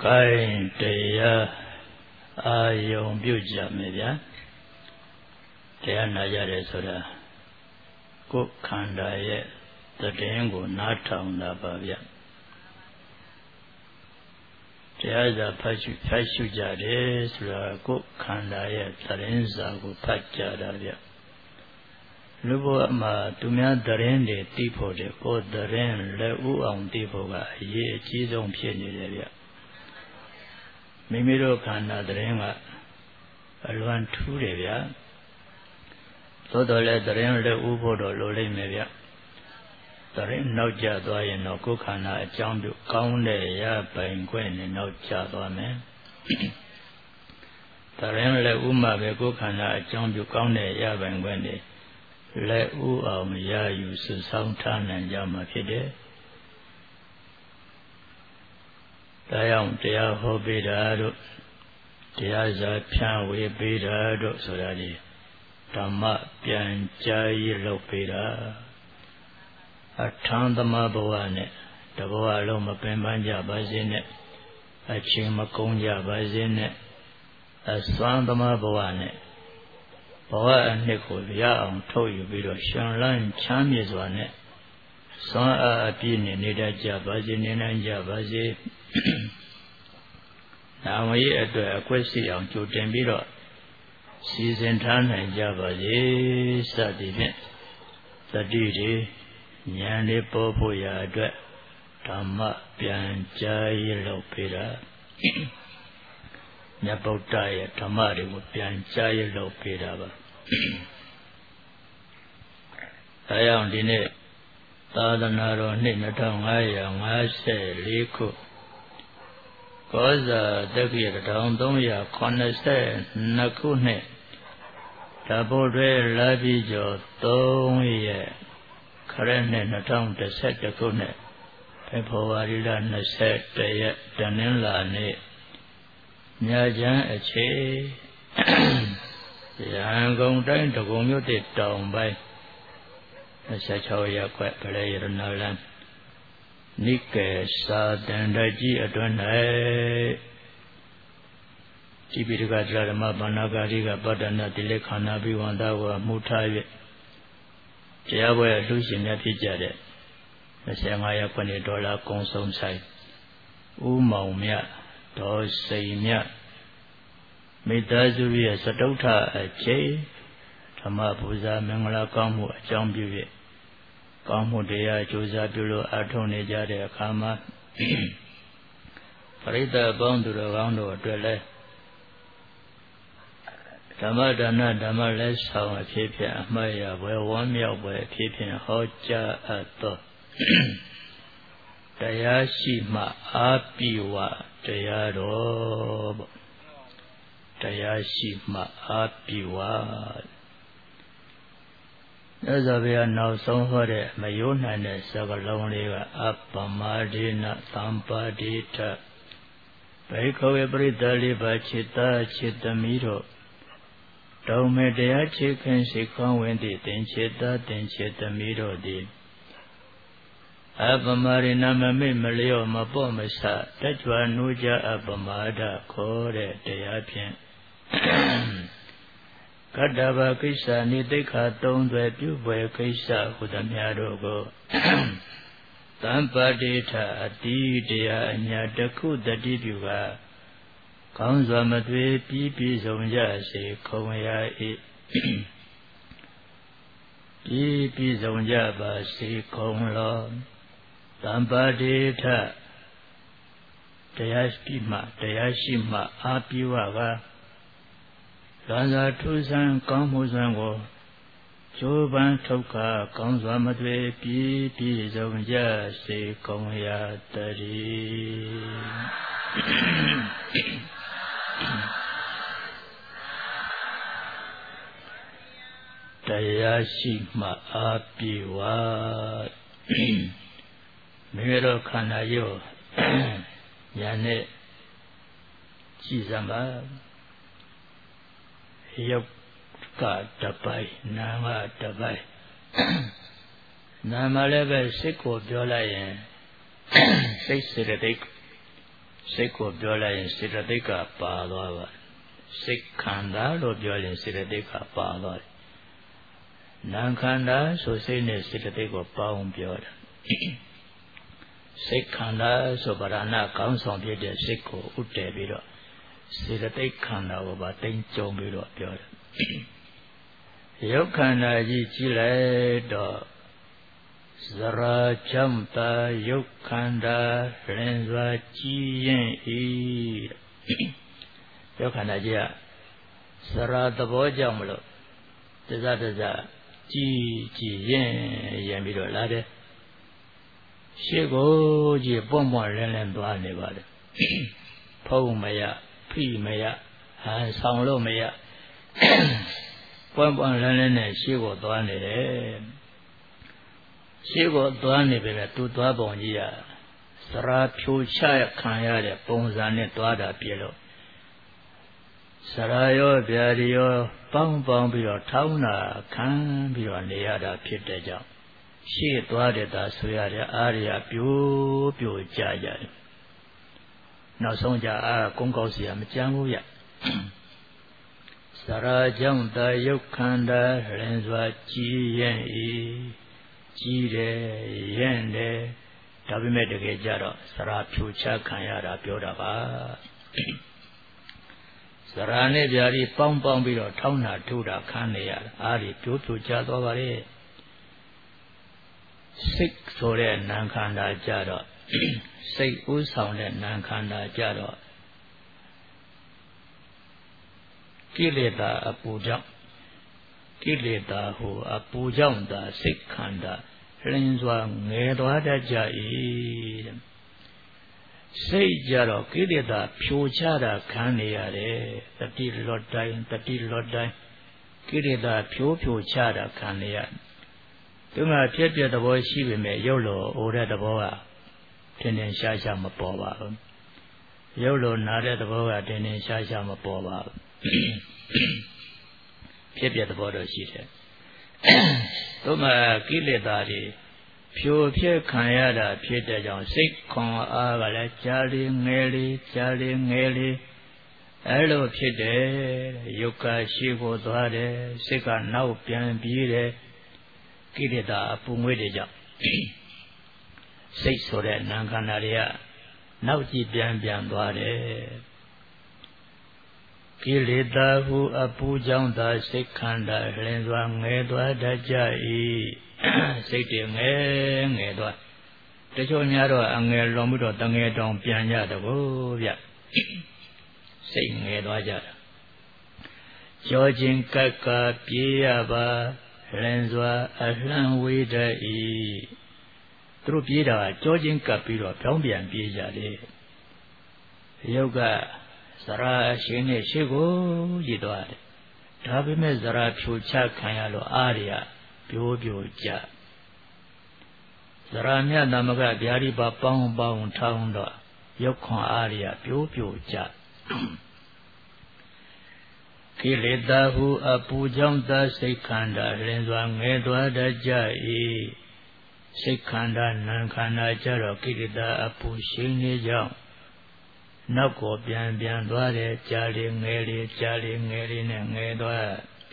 Kain Deya Ayong Buja Media Deya Najare Soda Kuk Kanda Ye The Dengu Natang Nabavya Deya Pashu Jade Sura Kuk Kanda Ye Tarinza Gu Pachadavya Lubo Ma Tumya Darin De Tipo De Ko Darin Le Uang Tipo Ga Ye Chizong Pieni Devya Mimiro Kanda Daringa Alwan Turevya Todole Darin Le Ubodo Lole Mevya Darin Nauja Dwaye no Kukana Jambu Kaunde Ya Bain Gwen no Jadwame Darin Le Uma Be Kukana Jambu Kaunde Ya Bain Gwen Le U Ya Yusu Soundtan and Yama Pide Dayang Dea Hobidado Dea Zapian We Bidado Sodadi Dhamma Pian Jai Lopida Atandama Bawane Daboa Loma Pembanja Bazine Achima Konja Bazine Aswandama Bawane Bawa and Nico Yaon told you below Shanlan Chamizwane Son Apini Nida Jabazin and Jabazi Now we at the Aquasi on Jotembiro Season Tan and Jabazi Sadi Sadidi Nyani Popo Yadwe Dhamma Pian Jai Lopida Nyapotaya Tamari would Pian Jai Lopida Ayang Dine Tadanaro Ninatangaya Mase Liku Koza Deki Donya Coneste Nakune Tabore Labijo Donya Karene Natang the set the Kune Pepoarilla Naset the Danilla Ne Nyajan Eche Yang Dang to go muted down by such how you quite play Nalan Nike Sadandaji Adonai Tibika Drama Banagariga Badana Dilekana Biwandawa Mutavi Jawa Lucian Yapijade the Samaya $20 consum side Umomia Dos Saimia Midazuria Sadota a J Tamapuza Mangala Kamu Jambu Kamu Dea Josa Bulo Atone Jade Kama Farida bound to the round or Dwelle Tamadana Damales How a Pipian Maya where 1 meal where Pipian Hoja Ato Dayashima Apiwa Dayado Dayashima Apiwa As we are now some for the Mayuna and Sagalonga Apamadina Tampadita Baiko every dali bachita chitamiro Domedea chicken shikon wendy then chitamiro di Apamarina Mami Malio Mapomasa Tajwa Nuja Apamada Kore Deapian Kadava Kisa Nidika Don the Pube Kisa Hudamiadogo Tampadita Adidea Nyadaku the Dibuga Kanza Madwe Pipi Zonjasi Komaya Pipi Zonjaba Si Konglo Tampadita Dayashima Apiwaga Gaza Tusan Kamuzango Joban Toka Kanza Madwe Pipi Zonja Se Komaya Tari Dayashima Apiwa Miro Kanayo Yane Chizamba Yoka Tapai Nama Tapai Nama Leve Siko Biolayan 6 စိတ်ကိုပြောလိုက်ရင်စေတသိက်ကပါသွားပါစိတ်ခန္ဓာလို့ပြောရင်စေတသိက်ကပါသွားတယ်နာမ်ခန္ဓာဆိုစိတ်နဲ့စေတသိက်ကိုပေါင်းပြောတာစိတ်ခန္ဓာဆိုဗရဏကောင်းဆောင်ဖြစ်တဲ့စိတ်ကိုဥတည်ပြီးတော့စေတသိက်ခန္ဓာကိုပါတိမ်ကြုံပြီးတော့ပြောတယ်ရုပ်ခန္ဓာကြီးကြည့်လိုက်တော့ဇရာကြောင့်တာရုပ်ခန္ဓာရင်စွာကြည်ရင်ဤရုပ်ခန္ဓာကြီးကဇရာသဘောကြောင့်မလို့တစကြည်ရင်ပြီးတော့လာတယ်ရှေ့ကိုကြည့်ပွန့်ပွန့်လင်းလင်းသွားနေပါလေဖုံးမရဖိမရဟန်ဆောင်လို့မရပွန့်ပွန့်လင်းလင်းနဲ့ရှေ့ကိုသွားနေတယ်ရှေ့ကိုသွားနေပြီလေသူသွားပုံကြီးကစရာဖြိုချခံရတဲ့ပုံစံနဲ့သွားတာပြည့်လို့စရာရောဗျာဒီရောပေါင်းပြီးတော့ထောင်းတာခံပြီးတော့နေရတာဖြစ်တဲ့ကြောင့်ရှေ့သွားတဲ့သာဆိုရတဲ့အာရယပြိုကြတယ်နောက်ဆုံးကြကုန်းကောက်เสียမကြမ်းဘူးရစရာကြောင့်တာယုတ်ခန္ဓာရင်စွာကြည်ရင်ဤကြည်တယ်ရင်တယ်ဒါပေမဲ့တကယ်ကြတော့စရာဖြူချခံရတာပြောတာပါစရာနဲ့ဗျာဒီပေါင်းပြီးတော့ထောင်းတာထုတာခံနေရတာအားဒီပြိုချသွားပါလေစိတ်ဆိုတဲ့နာမ်ခန္ဓာကြတော့စိတ်ဥဆောင်တဲ့နာမ်ခန္ဓာကြတော့ကိလေသာအပူကြောင့်ကိလေသာဟူအပူကြောင့်သာစိတ်ခန္ဓာလင်းစွာငယ်သွားတတ်ကြ၏စိတ်ကြတော့ကိလေသာဖြိုချတာခံနေရတယ်တတိလော့တိုင်းကိလေသာဖြိုချတာခံနေရဒီမှာဖြစ်ပြသဘောရှိပေမဲ့ရုပ်လိုအိုတဲ့သဘောကထင်ထင်ရှားရှားမပေါ်ပါဘူးရုပ်လိုနာတဲ့သဘောကထင်ထင်ရှားရှားမပေါ်ပါဘူးဖြစ်ပြသဘောတော့ရှိတယ်ဒီမှာကိလေသာတွေဖြိုဖြစ်ခံရတာဖြစ်တဲ့ကြောင့်စိတ်ခွန်အားကလည်းကြားလေးငယ်လေးအဲ့လိုဖြစ်တယ်ရုပ်ကရှိဖို့သွားတယ်စိတ်ကနောက်ပြန်ပြေးတယ်ကိလေသာအပူငွေ့တွေကြောင့်စိတ်ဆိုတဲ့နာမ်ခန္ဓာတွေကနောက်ကြည့်ပြန်သွားတယ်ကိလေသာဟုအပူကြောင့်သာစိတ်ခန္ဓာလင်းစွာငယ်သွားတတ်ကြ၏စိတ်တွေငယ်သွားတချို့များတော့အငယ်လွန်ပြီးတော့တငယ်တောင်ပြန်ကြတကောဗျစိတ်ငယ်သွားကြတာကြောခြင်းကပ်ကပြေးရပါလင်းစွာအလှမ်းဝေးတတ်၏သူတို့ပြေးတာကြောခြင်းကပ်ပြီးတော့ပြောင်းပြန်ပြေးကြတယ်ယုတ်ကဇရာအရှင်နဲ့ရှေ့ကိုရည်သွားတယ်ဒါပေမဲ့ဇရာဖြူချခံရလို့အားရပြိုကြဇရာမြတ်သမဂဗျာဒီပါပေါင်းထောင်းတော့ရုပ်ခွန်အားရပြိုကြကိလေသာဟုအပူကြောင့်သာစိတ်ခန္ဓာလင်းစွာငယ်သွားတတ်ကြ၏စိတ်ခန္ဓာနာမ်ခန္ဓာကြတော့ကိလေသာအပူရှိနေကြောင်းနောက်ကိုပြန်သွားတယ်ကြားလေးငယ်လေးနဲ့ငယ်သွား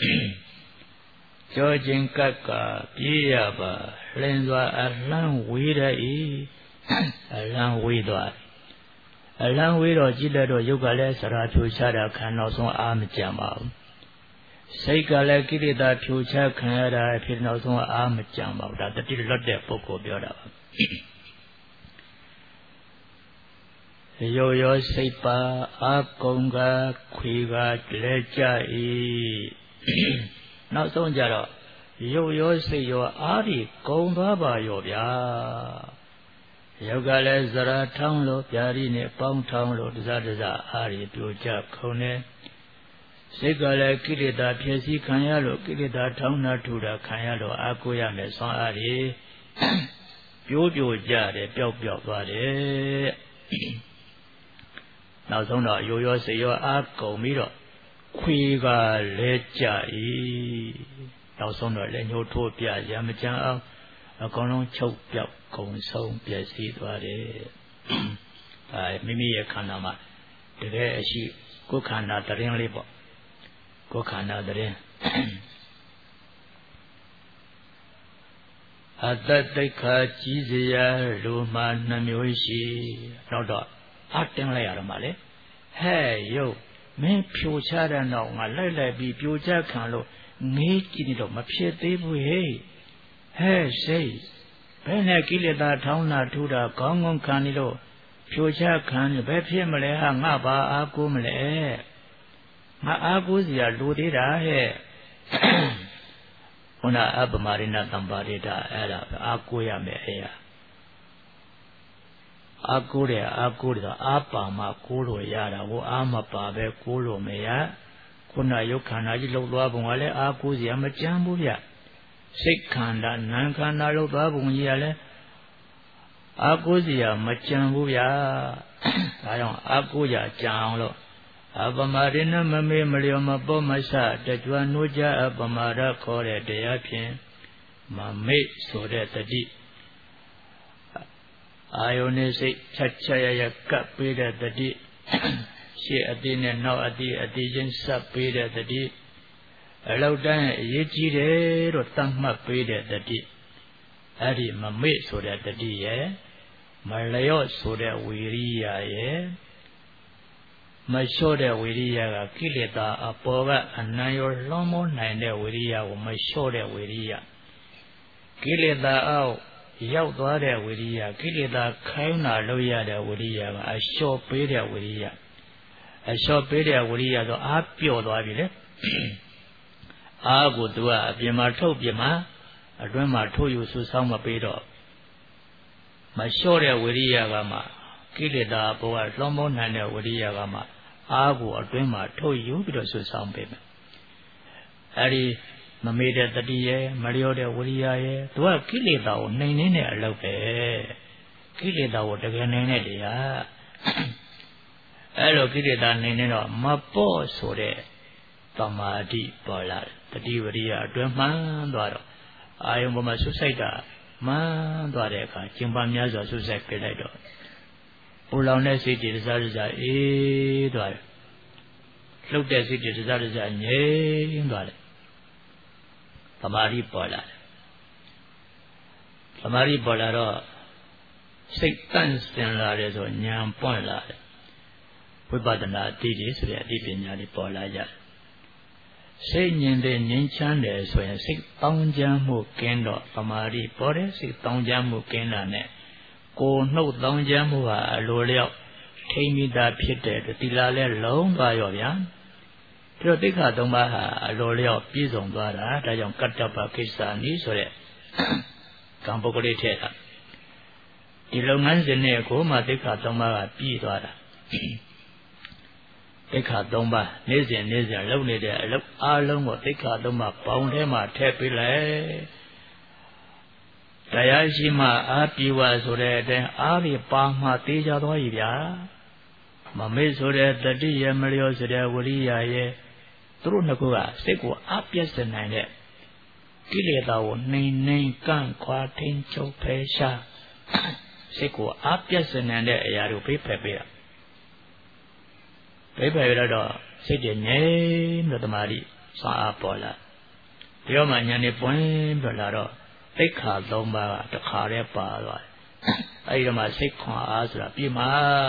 ကြောခြင်းကပ်ကပြေးရပါလင်းစွာအလှမ်းဝေးတတ်၏အလှမ်းဝေးသွားအလံဝေးတော့ကြည့်လိုက်တော့ရုပ်ကလည်းစရာဖြူချတာခံနောက်ဆုံးအားမကြံပါဘူးစိတ်ကလည်းကိလေသာဖြူချခံရတာဖြစ်နောက်ဆုံးအားမကြံပါဘူးဒါတတိလွတ်တဲ့ပုဂ္ဂိုလ်ပြောတာပါရုပ်ရောစိတ်ပါအာကုံကခွေကလဲကြ၏နောက်ဆုံးကြတော့ရုပ်ရောစိတ်ရောအားဒီကုံသွားပါရောဗျာရုပ်ကလည်းဇရာထောင်းလို့ဗျာဒီနဲ့ပေါင်းထောင်းလို့တစအားရပြိုကျခုံနေစိတ်ကလည်းကိလေသာဖြစ်စည်းခံရလို့ကိလေသာထောင်းတာထူတာခံရလို့အာကိုရမယ်ဆွမ်းအားရပြိုကြတယ်ပျောက်သွားတယ်နောက်ဆုံးတော့ရိုးရောစိတ်ရောအားကုန်ပြီးတော့ခွေကလဲကြ၏နောက်ဆုံးတော့လည်းညှို့ထိုးပြရမကြအောင်အကုန်လုံးချုပ်ပြောက်ကုံဆုံးပျက်စီးသွားတယ်မိမိရဲ့ခန္ဓာမှာတကယ်အရှိကိုယ်ခန္ဓာတရင်လေးပေါ့ကိုယ်ခန္ဓာတရင်အတ္တတိခာကြီးစရာလူမှနှမျိုးရှိနောက်တော့အတင်းလိုက်ရတော့မှလေဟဲ့ယုတ်မင်းဖြိုချတဲ့နောက်ငါလိုက်ပြီးပြိုချခံလို့ငေးကြည့်နေတော့မဖြစ်သေးဘူးဟဲ့စိတ်ဘယ်နဲ့ကိလေသာထောင်းတာထူတာခေါင်းငုံခံနေလို့ဖြိုချခံဘယ်ဖြစ်မလဲဟာငါဘာအားကိုးမလဲငါအားကိုးစရာလူသေးတာဟဲ့ခုနအပမရိဏတံပါရိတာအဲ့ဒါအားကိုးရမယ်အဲ့ရအားကိုးတယ်အာပါမကိုးလို့ရတာဟိုအာမပါပဲကိုးလို့မရခုနယုတ်ခန္ဓာကြီးလှုပ်သွားပုံကလည်းအားကိုးစရာမကြမ်းဘူးဗျစိတ်ခန္ဓာနာမ်ခန္ဓာလှုပ်သွားပုံကြီးကလည်းအားကိုးစရာမကြမ်းဘူးဗျာဒါကြောင့်အားကိုးကြကြအောင်လို့အပမရိဏမမေမလျောမပေါ်မဆတကြွနှိုးကြအပမရခေါ်တဲ့တရားဖြင့်မမေ့ဆိုတဲ့တတိအာယုန်နဲ့စိတ်ချရကပ်ပေးတဲ့တတိရှေ့အတိနဲ့နောက်အတိချင်းစပ်ပေးတဲ့တတိအလောက်တိုင်းအရေးကြီးတယ်လို့သတ်မှတ်ပေးတဲ့တတိအဲ့ဒီမမေ့ဆိုတဲ့တတိရဲ့မလျော့ဆိုတဲ့ဝီရိယရဲ့မလျှော့တဲ့ဝီရိယကကိလေသာအပေါ်ကအနံ့ရောလွှမ်းမိုးနိုင်တဲ့ဝီရိယကိုမလျှော့တဲ့ဝီရိယကိလေသာအောက်ရောက်သွားတဲ့ဝီရိယကိလေသာခိုင်းတာလို့ရတဲ့ဝီရိယကအလျှော့ပေးတဲ့ဝီရိယအလျှော့ပေးတဲ့ဝီရိယဆိုအားပြော့သွားပြီလေအားကိုသူကအပြင်မှာထုတ်ပြင်မှာအတွင်းမှာထုတ်ယူဆူဆောင်းမပေးတော့မလျှော့တဲ့ဝီရိယကမှကိလေသာဘောကလွှမ်းမိုးနိုင်တဲ့ဝိရိယကမှအားကိုအတွင်းမှာထုတ်ယူပြီးတော့ဆွဆောင်ပေးမယ်အဲဒီမမေ့တဲ့တတိရဲ့မလျော့တဲ့ဝိရိယရဲ့သူကကိလေသာကိုနှိမ်နှင်းတဲ့အလုပ်ပဲကိလေသာကိုတကယ်နှိမ်တဲ့တရားအဲလိုကိလေသာနှိမ်နှင်းတော့မပေါ့ဆိုတဲ့သမာဓိပေါ်လာတယ်တတိဝိရိယအတွင်းမှန်းသွားတော့အာယုံပေါ်မှာဆွဆိုင်တာမှန်းသွားတဲ့အခါကျင်ပါများစွာဆွဆိုင်ပြလိုက်တော့ပူလောင်တဲ့စိတ်တွေတစားအေးသွားတယ်လှုပ်တဲ့စိတ်တွေတစားငြိမ်သွားတယ်သမာဓိပေါ်လာတယ်သမာဓိပေါ်လာတော့စိတ်တန့်စင်လာတယ်ဆိုဉာဏ်ပွင့်လာတယ်ဝိပဿနာအတိတွေဆိုတဲ့အတိပညာတွေပေါ်လာကြတယ်စိတ်ငြိမ်တဲ့ငြိမ်းချမ်းတယ်ဆိုရင်စိတ်တောင်းကြမ်းမှုကင်းတော့သမာဓိပေါ်တယ်စိတ်တောင်းကြမ်းမှုကင်းတာနဲ့ကိုနှုတ်တောင်းကြမ်းမှုဟာအလိုလျောက်ထိမိတာဖြစ်တဲ့သီလလည်းလုံးသွားရောဗျာပြီးတော့သိက္ခာ၃ပါးဟာအလိုလျောက်ပြည့်စုံသွားတာဒါကြောင့်ကတ္တပကိစ္စနိဆိုတဲ့ကံပုဂ္ဂလိထည့်တာဒီလုပ်ငန်းစဉ်နဲ့ကိုမှသိက္ခာ၃ပါးကပြည့်သွားတာသိက္ခာ၃ပါးနေ့စဉ်လုပ်နေတဲ့အလုပ်အားလုံးကိုသိက္ခာ၃ပါးပေါင်းထဲမှာထည့်ပေးလိုက်တရားရှိမှအာပိဝဆိုတဲ့အတိုင်းအားဖြင့်ပါမှသေးကြသွားပြီဗျာမမေ့ဆိုတဲ့တတိယမလျောဆိုတဲ့ဝိရိယရဲ့သူတို့နှစ်ခုကစိတ်ကိုအပြည့်စင်နိုင်တဲ့ကိလေသာကိုနှိမ်ကန့်ခွာထိန်ချုပ်ဖယ်ရှားစိတ်ကိုအပြည့်စင်နိုင်တဲ့အရာတွေကိုဖိဖယ်ပေးတာဖိဖယ်ရတော့စိတ်တွေငြိမ်လို့တမာတိစွာအားပေါ်လာဒီတော့မှဉာဏ်နဲ့ပွင့်ပြီးလာတော့သိက္ခာ၃ပါးကတခါတည်းပါသွားတယ်အဲဒီတော့မှစိတ်ခွန်အားဆိုတာပြည့်မှာ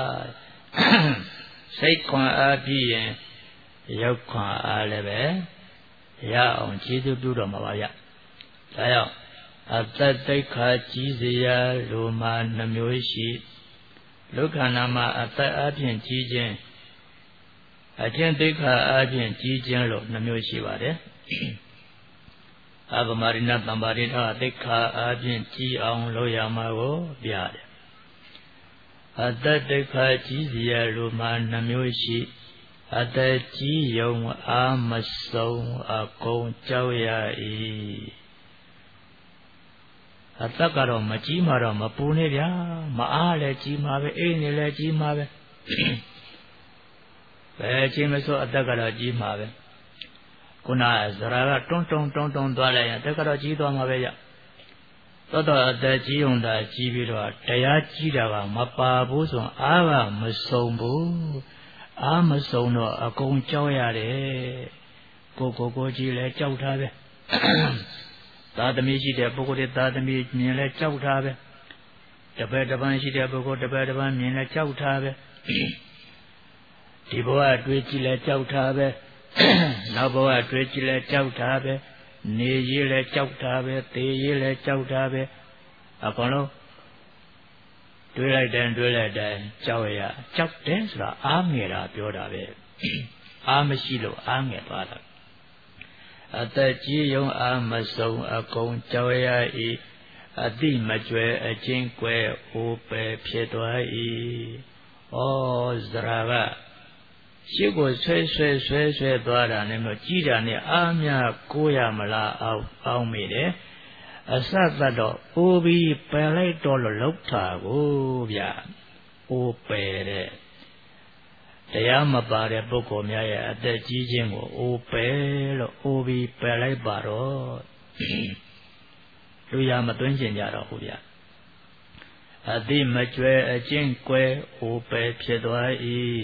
စိတ်ခွန်အားပြည့်ရင်ရုပ်ခွန်အားလည်းပဲရအောင်ကျေးဇူးပြုတော်မှာပါဗျဒါကြောင့်အတ္တသိက္ခာကြီးစရာလူမှနှမျိုးရှိလူခန္ဓာမှာအတ္တအပြင်ကြီးခြင်းအကျင့်သိက္ခာအပြင်ကြီးခြင်းလို့နှမျိုးရှိပါတယ်အပမရိဏတံပါရိထသိက္ခာအပြင်ကြီးအောင်လုပ်ရမှာကိုပြတယ်အတ္တသိက္ခာကြီးစရာလူမှနှမျိုးရှိအတ္တကြီးယုံအာမဆုံးအကုန်ကြောက်ရ၏အတ္တကတော့မကြီးမှတော့မပူနေဗျာမအားလည်းကြီးမှာပဲအိမ်နေလည်းကြီးမှာပဲဘယ်ချိန်မဆိုအတ္တကတော့ကြီးမှာပဲခုနဇရာကတွန်းသွားလိုက်ရင်အတ္တကတော့ကြီးသွားမှာပဲရသောအသက်ကြီးုံသာကြီးပြီးတော့တရားကြီးတာကမပါဘူးဆိုအားကမစုံဘူးအားမစုံတော့အကုန်ကြောက်ရတယ်ကိုကြီးလဲကြောက်တာပဲသာသမီရှိတဲ့ပုဂ္ဂိုလ်တွေသာသမီမြင်လဲကြောက်တာပဲတပည့်တပန်းရှိတဲ့ပုဂ္ဂိုလ်တပည့်တပန်းမြင်လဲကြောက်တာပဲဒီဘဝတွေးကြည့်လဲကြောက်တာပဲနောက်ဘဝတွေးကြည့်လဲကြောက်တာပဲနေရေးလဲကြောက်တာပဲသေရေးလဲကြောက်တာပဲအကုန်လုံးတွေးလိုက်တဲ့ကြောက်တယ်ဆိုတာအားငယ်တာပြောတာပဲအားမရှိလို့အားငယ်သွားတာအသက်ကြီးယုံအားမဆုံးအကုန်ကြောက်ရ၏အတိမကျွဲအချင်းကွယ်အိုးပဲဖြစ်သွား၏ဩဇရာကရှေ့ကိုဆွဲသွားတာနဲ့မျိုးကြီးတာနဲ့အားများကိုရမလားအောင်းမိတယ်အစသတ်တော့အိုးပြီးပယ်လိုက်တော့လို့လောက်တာကိုဗျအိုးပယ်တဲ့တရားမပါတဲ့ပုဂ္ဂိုလ်များရဲ့အသက်ကြီးခြင်းကိုအိုးပယ်လို့အိုးပြီးပယ်လိုက်ပါတော့လူရမသွင်းကျင်ကြတော့ဘူးဗျအတိမကျွဲအချင်းကွယ်အိုးပယ်ဖြစ်သွား၏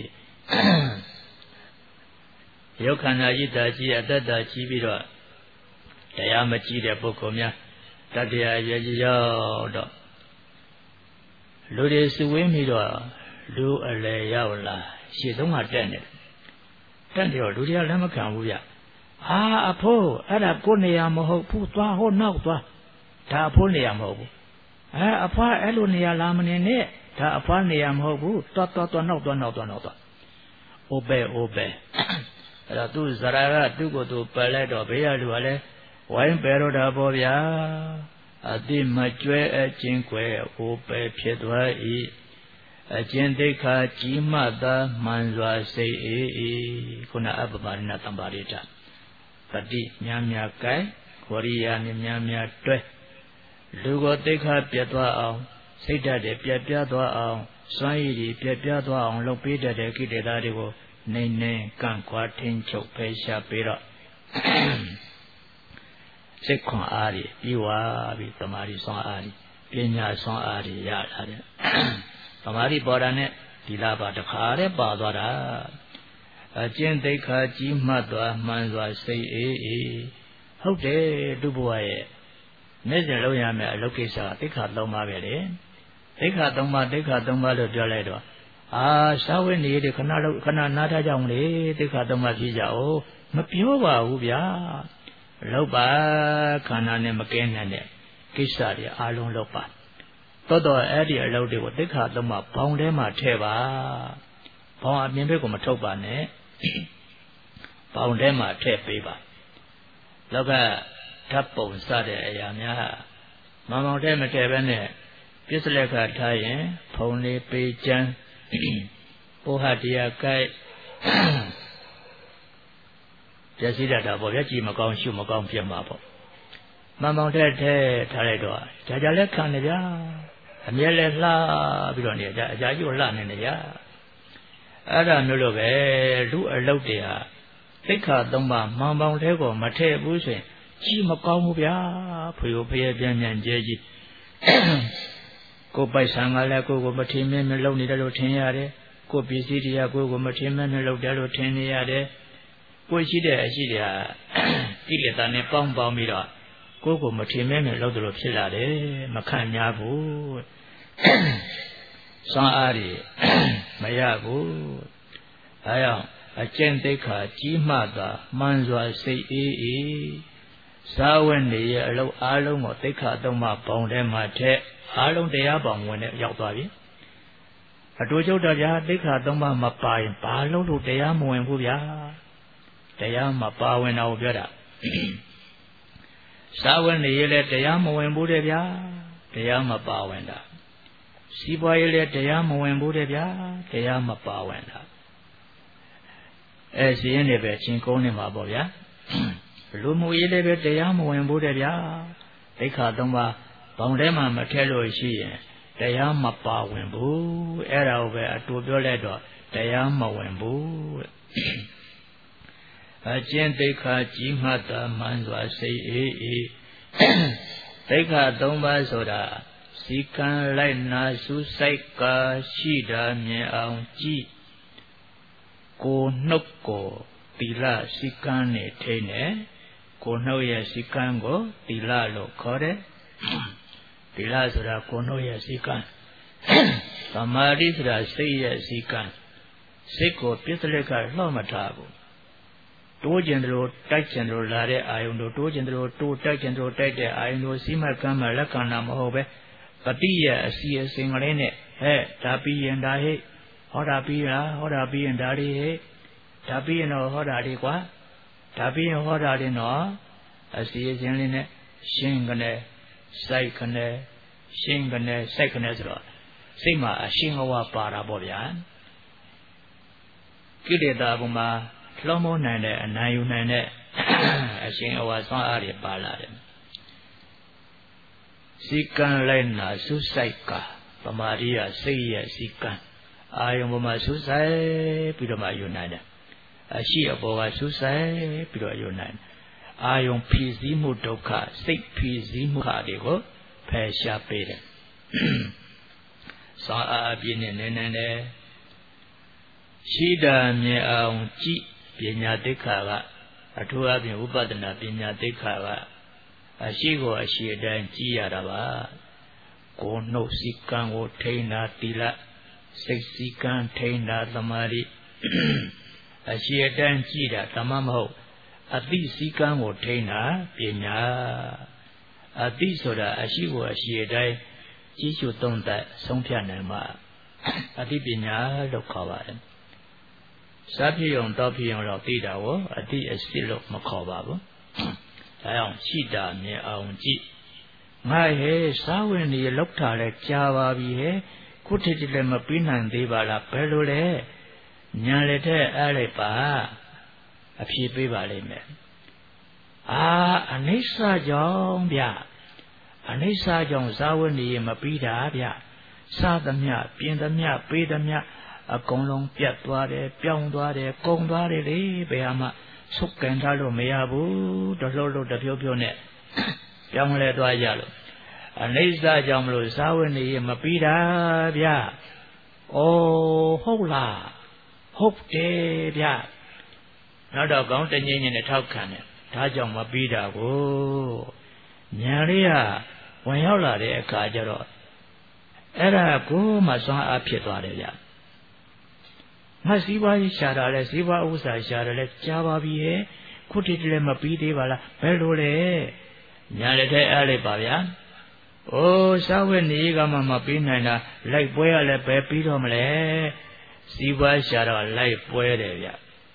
ရုပ်ခန္ဓာကြီးတာကြီးအတ္တကြီးပြီးတော့တရားမကြည့်တဲ့ပုဂ္ဂိုလ်များတတရားရွယ်ရောက်တော့လူတွေစုဝေးပြီးတော့လူအလယ်ရောက်လာရှေ့ဆုံးကတက်နေတယ်တော့လူတွေကလက်မခံဘူးဗျအဖိုးအဲ့ဒါကိုနေရာမဟုတ်ဘူးသွားဟိုနောက်သွားဒါအဖိုးနေရာမဟုတ်ဘူးအဖွားအဲ့လိုနေရာလာမနေနဲ့ဒါအဖွားနေရာမဟုတ်ဘူးသွားနောက်သွားအိုပဲအဲ့တော့သူဇရာကသူ့ကိုယ်သူပယ်လိုက်တော့ဘေးရလူကလည်းဝိုင်းပယ်တော့တာပေါ့ဗျာအတိမကျွဲအချင်းကွယ်အိုပဲဖြစ်သွား၏အချင်းဒိဋ္ဌာကြီးမှသာမှန်စွာစိတ်အေးခုနအပ္ပပါရိဏတံပါရိတပတိများကိုက်ဝရိယများတွဲလူကိုဒိဋ္ဌာပြတ်သွားအောင်စိတ်ဓာတ်တွေပြတ်ပြားသွားအောင်စွမ်းရည်တွေပြတ်ပြားသွားအောင်လုပ်ပေးတတ်တဲ့ကိလေသာတွေကိုနေကန့်ခွာထင်းချုပ်ဖယ်ရှားပေးတော့စိတ်ခွန်အားတွေပြီးသွားပြီသမာဓိစွမ်းအားတွေပညာစွမ်းအားတွေရလာတယ်သမာဓိပေါ်တာနဲ့ဒီလာပါတခါတည်းပါသွားတာအကျင့်သိက္ခာကြီးမှတ်သွားမှန်စွာစိတ်အေးဟုတ်တယ်သူ့ဘဝရဲ့နေ့စဉ်လုပ်ရမယ့်အလုပ်ကိစ္စသိက္ခာ၃ပါးပဲလေသိက္ခာ၃ပါးလို့ပြောလိုက်တော့ရှားဝဲနေရခဏနားထားကြအောင်လေသိက္ခာ၃ပါးဖြစ်ကြအောင်မပြောပါဘူးဗျာလောက်ပါခန္ဓာနဲ့မကင်းနိုင်တဲ့ကိစ္စတွေအားလုံးလောက်ပါတော့အဲ့ဒီအလုပ်တွေကိုသိက္ခာ၃ပါးဘောင်ထဲမှာထည့်ပါဘောင်အပြင်ဘက်ကိုမထုတ်ပါနဲ့ဘောင်ထဲမှာထည့်ပေးပါလောကဓာတ်ပုံစတဲ့အရာများမောင်ထဲမထည့်ဘဲနဲ့ပြစ္ဆလက်ခထားရင်ဖုံလေးပေးချမ်းပိုဟတရားကြိုက်ပြည့်စည်တတ်တာပေါ့ဗျာကြည်မကောင်းရှုမကောင်းပြမှာပေါ့မောင်ထဲထားလိုက်တော့ဒါကြလက်ခံနေဗျာအမြဲလဲလှပြီးတော့နေကြအကြာကြီးကိုလှနေနေကြအဲ့ဒါမျိုးလို့ပဲလူအလုပ်တွေဟာသိက္ခာ၃ပါးမောင်ထဲကိုမထည့်ဘူးဆိုရင်ကြီးမကောင်းဘူးဗျာဖွေဖျဲပြန်ကျဲကြီးကိုပိုက်ဆံကလည်းကိုမထင်မဲမလုပ်နေတယ်လို့ထင်ရတယ်ကိုပစ္စည်းတွေကကိုမထင်မဲမလုပ်တယ်လို့ထင်နေရတယ်ကိုရှိတဲ့အရှိတွေဟာကိလေသာနဲ့ပေါင်းပြီးတော့ကိုမထင်မဲမလုပ်တယ်လို့ဖြစ်လာတယ်မခံ냐ဘူးစွမ်းအားတွေမရဘူးအဲကြောင့်အကျင့်သိက္ခာကြီးမှသာမှန်စွာစိတ်အေးစာဝတ်နေရဲ့အလုပ်အားလုံးကိုသိက္ခာ၃ပါးပေါင်းထဲမှာထည့်အားလုံးတရားပေါင်းဝင်နဲ့ရောက်သွားပြီအတူချုပ်တော်ဗျာသိက္ခာ၃ပါးမပါရင်ဘာလို့တရားမဝင်ဘူးဗျာတရားမပါဝင်တော့ပြောတာစာဝတ်နေရဲ့လည်းတရားမဝင်ဘူးတဲ့ဗျာတရားမပါဝင်တာစီးပွားရေးလည်းတရားမဝင်ဘူးတဲ့ဗျာတရားမပါဝင်တာစီးရင်လည်းပဲချင်းကုန်းနေမှာပေါ့ဗျာလူမှုရေးလည်းပဲတရားမဝင်ဘူးတဲ့ဗျာသိက္ခာ၃ပါးဘောင်ထဲမှာမထည့်လို့ရှိရင်တရားမပါဝင်ဘူးအဲ့ဒါကိုပဲအတူပြောလိုက်တော့တရားမဝင်ဘူးအကျင့်သိက္ခာကြီးမှသာမှန်စွာစိတ်အေးသိက္ခာ3ပါးဆိုတာစီကံလိုက်နာစုစိုက်ကာရှိတာမြင်အောင်ကြည့်ကိုနှုတ်ကိုသီလစီကံနဲ့ထိနေကိုနှုတ်ရဲ့စီကံကိုသီလလို့ခေါ်တယ်သီလဆိုတာကိုနှုတ်ရဲ့စီကံသမာဓိဆိုတာစိတ်ရဲ့စီကံစိတ်ကိုပြစ္ဆလက်ကလှော့မထားဘူးတိုးကျင်တယ်လို့တိုက်ကျင်တယ်လို့လာတဲ့အာယုန်တို့တိုးကျင်တယ်လို့တိုးတိုက်ကျင်တယ်လို့တိုက်တဲ့အာယုန်တို့စီမကံမှာလက္ခဏာမဟုတ်ပဲပတိယအစီအစဉ်ကလေးနဲ့ဟဲ့ဒါပြီးရင်ဒါဟဲ့ဟောတာပြီးလားဟောတာပြီးရင်ဒါလေးဟဲ့ဒါပြီးရင်တော့ဟောတာလေးကွာဒါပြီးရင်ဟောတာလေးနော်အစီအစဉ်လေးနဲ့ရှင်းကနေစိုက်ကနေရှင်းကနေစိုက်ကနေဆိုတော့စိတ်မှာအရှင်းဟောပါတာပေါ့ဗျာကိလေသာဘုံမှာလွှမ်းမိုးနိုင်တဲ့အနိုင်ယူနိုင်တဲ့အရှင်အဝါဆွမ်းအားတွေပါလာတယ်စီကံလိုက်နာစုစိုက်ကပမာရိယစိတ်ရဲ့စီကံအာယုံပေါ်မှာစုစိုက်ပြီးတော့မှယူနိုင်တယ်အရှိအပေါ်ကစုစိုက်ပြီးတော့ယူနိုင်တယ်အာယုံဖြည့်စည်းမှုဒုက္ခစိတ်ဖြည့်စည်းမှုဟာတွေကိုဖယ်ရှားပေးတယ်ဆွမ်းအားအပြည့်နဲ့နေနေတယ်ရှိတာမြင်အောင်ကြည့်ပညာသိက္ခာကအထူးအပြင်ဥပဒနာပညာသိက္ခာကအရှိကိုအရှိအတိုင်းကြည့်ရတာပါကိုယ်နှုတ်စည်းကံကိုထိန်းတာသီလစိတ်စည်းကံထိန်းတာသမာဓိအရှိအတိုင်းကြည့်တာဓမ္မမဟုတ်အသိစည်းကံကိုထိန်းတာပညာအသိဆိုတာအရှိကိုအရှိအတိုင်းကြည့်ရှုသုံးသပ်ဆုံးဖြတ်နိုင်မှာအသိပညာလို့ခေါ်ပါတယ်စားဖြစ်ုံတော့ဖြစ်ုံတော့သိတာကိုအတိအစစ်လို့မခေါ်ပါဘူး။ဒါကြောင့်ရှိတာမြင်အောင်ကြည့်။ငါဟဲ့စားဝင်နေလောက်တာလဲကြာပါပြီဟဲ့ခုထစ်တည်းမပြီးနိုင်သေးပါလားဘယ်လိုလဲ။ညာလက်ထက်အဲ့လိုက်ပါအဖြေပေးပါလိမ့်မယ်။အနိစ္စကြောင့်ဗျ။အနိစ္စကြောင့်စားဝင်နေမပြီးတာဗျ။စားသမျှပြင်းသမျှပေးသမျှအကုန်လုံးပြတ်သွားတယ်ပြောင်းသွားတယ်ကုန်သွားတယ်လေဘယ်မှာဆုတ်ကန်ထားလို့မရဘူးတလှုပ်လှုပ်တဖြုတ်ဖြုတ်နဲ့ပြောင်းလဲသွားကြလို့အနိစ္စကြောင့်မလို့စားဝတ်နေရမပြီးတာဗျဩဟုတ်လားဟုတ်တယ်ဗျနောက်တော့ကောင်းတငင်းငင်းနဲ့ထောက်ခံတယ်ဒါကြောင့်မပြီးတာကိုညာလေးကဝင်ရောက်လာတဲ့အခါကျတော့အဲ့ဒါကိုမှစွမ်းအားဖြစ်သွားတယ်ဗျငါစီးပွားရေးရှာတာလဲစီးပွားဥစ္စာရှာတယ်လဲကြားပါပြီရဲ့ခုတည်းတည်းမပြီးသေးပါလားဘယ်လိုလဲညာလက်ထဲအားလိုက်ပါဗျာအိုးစားဝတ်နေကမှမပြီးနိုင်တာလိုက်ပွဲရလဲပဲပြီးတော့မလဲစီးပွားရှာတော့လိုက်ပွဲတယ်ဗျ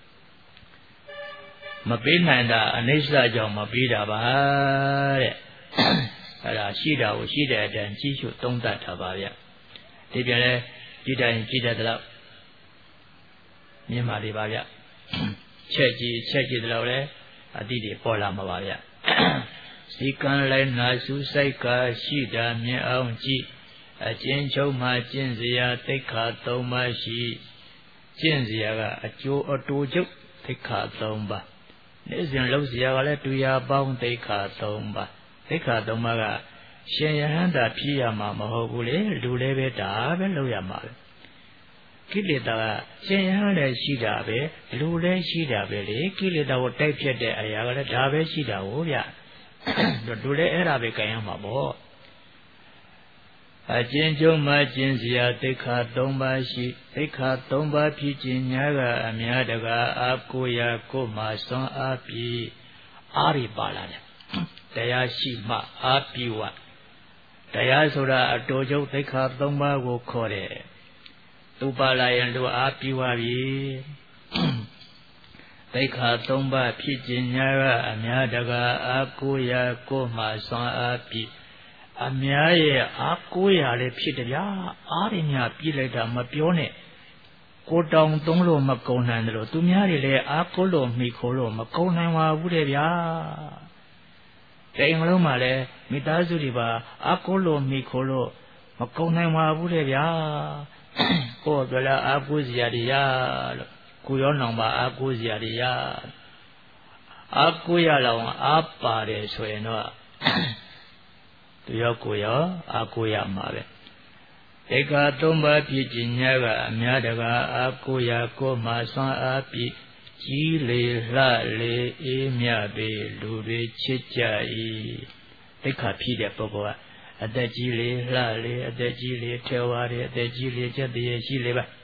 မပြီးနိုင်တာအနိစ္စကြောင့်မပြီးတာပါတဲ့အဲ့ဒါရှိတာကိုရှိတဲ့အတိုင်းကြည့်ရှုသုံးသပ်တာပါဗျဒီပြန်လဲကြည့်တိုင်းကြည့်တဲ့တော့မြင်ပါလေပါဗျချက်ကြည့်တယ်လို့လေအတိတွေပေါ်လာမှာပါဗျစီကံလိုက်နာစုစိုက်ကရှိတာမြင်အောင်ကြည့်အကျဉ်းချုပ်မှကျင့်စရာသိက္ခာ3ပါးရှိကျင့်စရာကအကျိုးအတူချုပ်သိက္ခာ3ပါးနေ့စဉ်လုပ်စရာကလည်း200ပေါင်းသိက္ခာ3ပါးသိက္ခာ3ပါးကရှင်ယဟန္တာဖြစ်ရမှာမဟုတ်ဘူးလေလူလည်းပဲဒါပဲလုပ်ရမှာပဲကိလေသာကရှင်ယဟန်လည်းရှိတာပဲလူလည်းရှိတာပဲလေကိလေသာကိုတိုက်ဖြတ်တဲ့အရာကလည်းဒါပဲရှိတာဟုတ်ဗျလူလည်းအဲ့ဒါပဲကြင်ရမှာပေါ့အကျဉ်းချုပ်မှကျင့်စရာသိက္ခာ3ပါးရှိသိက္ခာ3ပါးဖြစ်ခြင်းညာကအများတကာအာကိုရာကိုမှစွမ်းအားပြီးအားရပါလာတယ်တရားရှိမှအားပြီးဝတရားဆိုတာအတူချုပ်သိက္ခာ3ပါးကိုခေါ်တယ်သူပါလာရင်လူအားပြီးသွားပြီသိက္ခာ3ပါးဖြစ်ခြင်းညာကအများတကာအာကိုရာကိုမှစွမ်းအားပြီးအများရဲ့အားကိုးရလည်းဖြစ်တယ်ဗျာအားရညာပြည့်လိုက်တာမပြောနဲ့ကိုတောင်သုံးလို့မကုံနိုင်တယ်လို့သူများတွေလည်းအားကိုးလို့မိခိုးလို့မကုံနိုင်ပါဘူးတဲ့ဗျာတိမ်လုံးမှာလည်းမိသားစုတွေပါအားကိုးလို့မိခိုးလို့မကုံနိုင်ပါဘူးတဲ့ဗျာကိုယ်ကလည်းအားကိုးစရာတွေရလို့ကိုရောနောင်ပါအားကိုးစရာတွေရအားကိုးရလောက်အားပါတယ်ဆိုရင်တော့သူရောကိုရောအားကိုရမှာပဲဧကသုံးပါးဖြစ်ခြင်းညာကအများတကာအားကိုရကိုမှဆွမ်းအားပြီးကြီးလေလှလေအေးမြပေလူတွေချစ်ကြ၏ဒိဋ္ဌာဖြစ်တဲ့ပုဂ္ဂိုလ်ကအသက်ကြီးလေလှလေအသက်ကြီးလေထေဝါတွေအသက်ကြီးလေချက်တည်းရှိလေပါ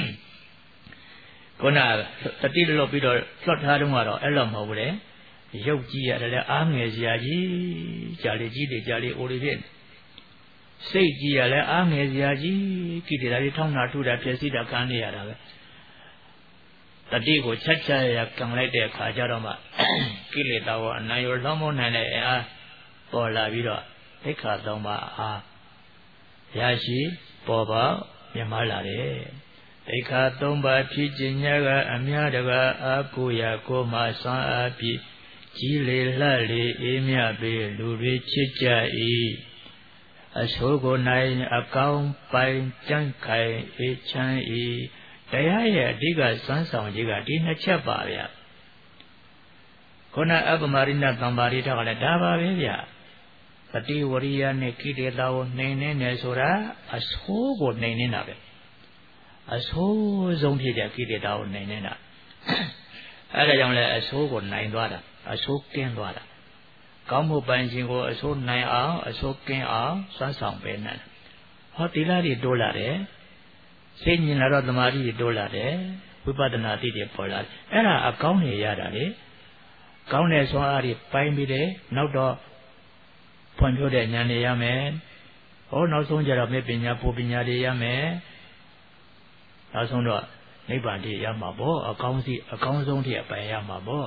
ခုနတတိလွတ်ပြီးတော့လွတ်ထားတော့ကတော့အဲ့လိုမဟုတ်ဘူးလေရုပ်ကြီးရတယ်လေအားငယ်စရာကြီးကြာလေကြီးတယ်ကြာလေအိုလေဖြစ်စိတ်ကြီးရလဲအားငယ်စရာကြီးကိလေသာတွေထောင်းတာထုတာဖြစ်စီတာခံနေရတာပဲတတိကိုချက်ချက်ရကံလိုက်တဲ့အခါကျတော့မှကိလေသာကိုအနိုင်ရလွှမ်းမိုးနိုင်တဲ့အားပေါ်လာပြီးတော့ဒိဋ္ဌာသုံးပါးအားရရှိပေါ်ပေါက်မြင်မာလာတယ်ဒိဋ္ဌာသုံးပါးဖြစ်ခြင်းညာကအများတကာအားကိုရကိုမှဆွမ်းအားပြီးကြီးလေလှလေအေးမြပေလူတွေချစ်ကြ၏အဆိုးကိုနိုင်အကောင်းပိုင်ကြံ့ခိုင်အေးချမ်း၏တရားရဲ့အဓိကစွမ်းဆောင်ခြင်းကဒီနှစ်ချက်ပါဗျာခုနအပမရိဏသံပါရိထကလည်းဒါပါပဲဗျာပတိဝရိယနဲ့ကိလေသာကိုနှိမ်နှင်းနေဆိုတာအဆိုးကိုနှိမ်နှင်းတာပဲအဆိုးဆုံးဖြစ်တဲ့ကိလေသာကိုနှိမ်နှင်းတာအဲဒါကြောင့်လည်းအဆိုးကိုနိုင်သွားတာအဆိုးကင်းသွားတာကောင်းမှုပိုင်ခြင်းကိုအဆိုးနိုင်အောင်အဆိုးကင်းအောင်စွမ်းဆောင်ပေးနိုင်ဟောသီလတွေတိုးလာတယ်စိတ်ညင်လာတော့သမာဓိတွေတိုးလာတယ်ဝိပဿနာသိတွေပေါ်လာတယ်အဲ့ဒါအကောင်းနေရတာလေကောင်းတဲ့စွမ်းအားတွေပိုင်းပြီးတယ်နောက်တော့ဖွံ့ဖြိုးတဲ့ဉာဏ်တွေရမယ်ဟောနောက်ဆုံးကြတော့မေပညာပူပညာတွေရမယ်နောက်ဆုံးတော့နိဗ္ဗာန်တွေရမှာပေါ့အကောင်းဆုံးတွေအပိုင်ရမှာပေါ့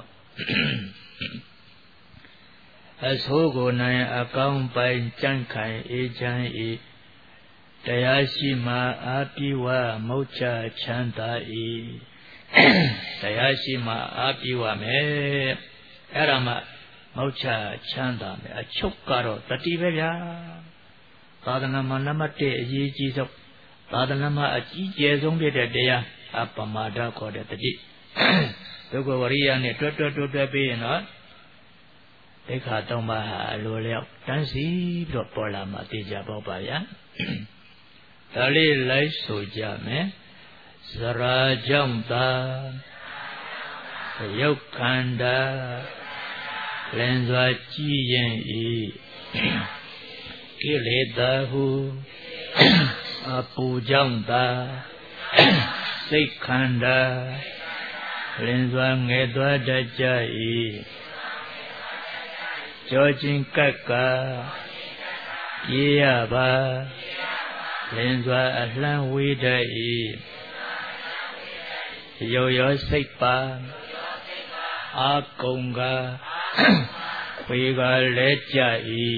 အဆိုးကိုနိုင်အကောင်းပိုင်ကြံ့ခိုင်အေးချမ်း၏တရားရှိမှအာပိဝမုတ်ချချမ်းသာ၏တရားရှိမှအာပိဝမယ်အဲ့ဒါမှမုတ်ချချမ်းသာမယ်အချုပ်ကတော့တတိပဲဗျာသာသနာမှာနံပါတ်1အရေးကြီးဆုံးသာသနာမှာအကြီးကျယ်ဆုံးဖြစ်တဲ့တရားအပမာဒခေါ်တဲ့တတိဒုက္ခဝရိယနဲ့တွဲပြီးရင်တော့ဒိဋ္ဌာသုံးပါးဟာအလိုလျောက်တန်းစီပြီးတော့ပေါ်လာမှသိကြပေါ့ပါဗျာဒါလေးလိုက်ဆိုကြမယ်ဇရာကြောင့်သာရုပ်ခန္ဓာလင်စွာကြည်ရင်ဤကိလေသာဟုအပူကြောင့်သာစိတ်ခန္ဓာလင်စွာငယ်သွားတတ်ကြ၏ကြောချင်းကပ်ကပြေးရပါလင်စွာအလှမ်းဝေးတတ်၏ရောရောစိတ်ပါအာကုံကခွေကလဲကြ၏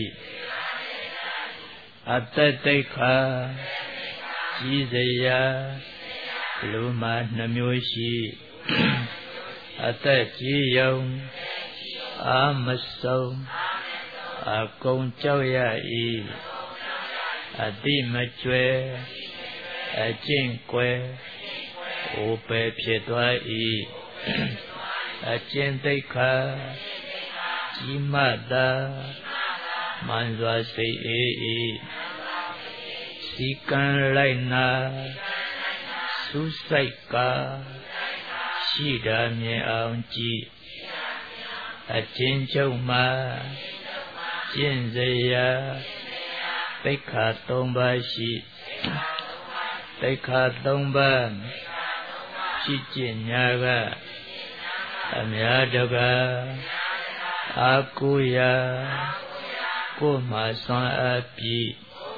အတ္တတိခာကြီးစရာလူမှနှမျိုးရှိအသက်ကြီးယုံအာမဆုံးအကုန်ကြောက်ရ၏အတိမကျွဲအကျင့်ကွယ်အိုပယ်ဖြစ်သွား၏အကျင့်သိက္ခာကြီးမသာမှန်စွာစိတ်အေး၏စီကံလိုက်နာစူးစိုက်ကရှိတာမြင်အောင်ကြည်အကျဉ်းချုပ်မှာကျင့်စရာသိက္ခာ3ပါးရှိသိက္ခာ3ပါးရှိကျင့်ညာကအများတကာအာကိုရာကိုမှဆွမ်းအားပြီး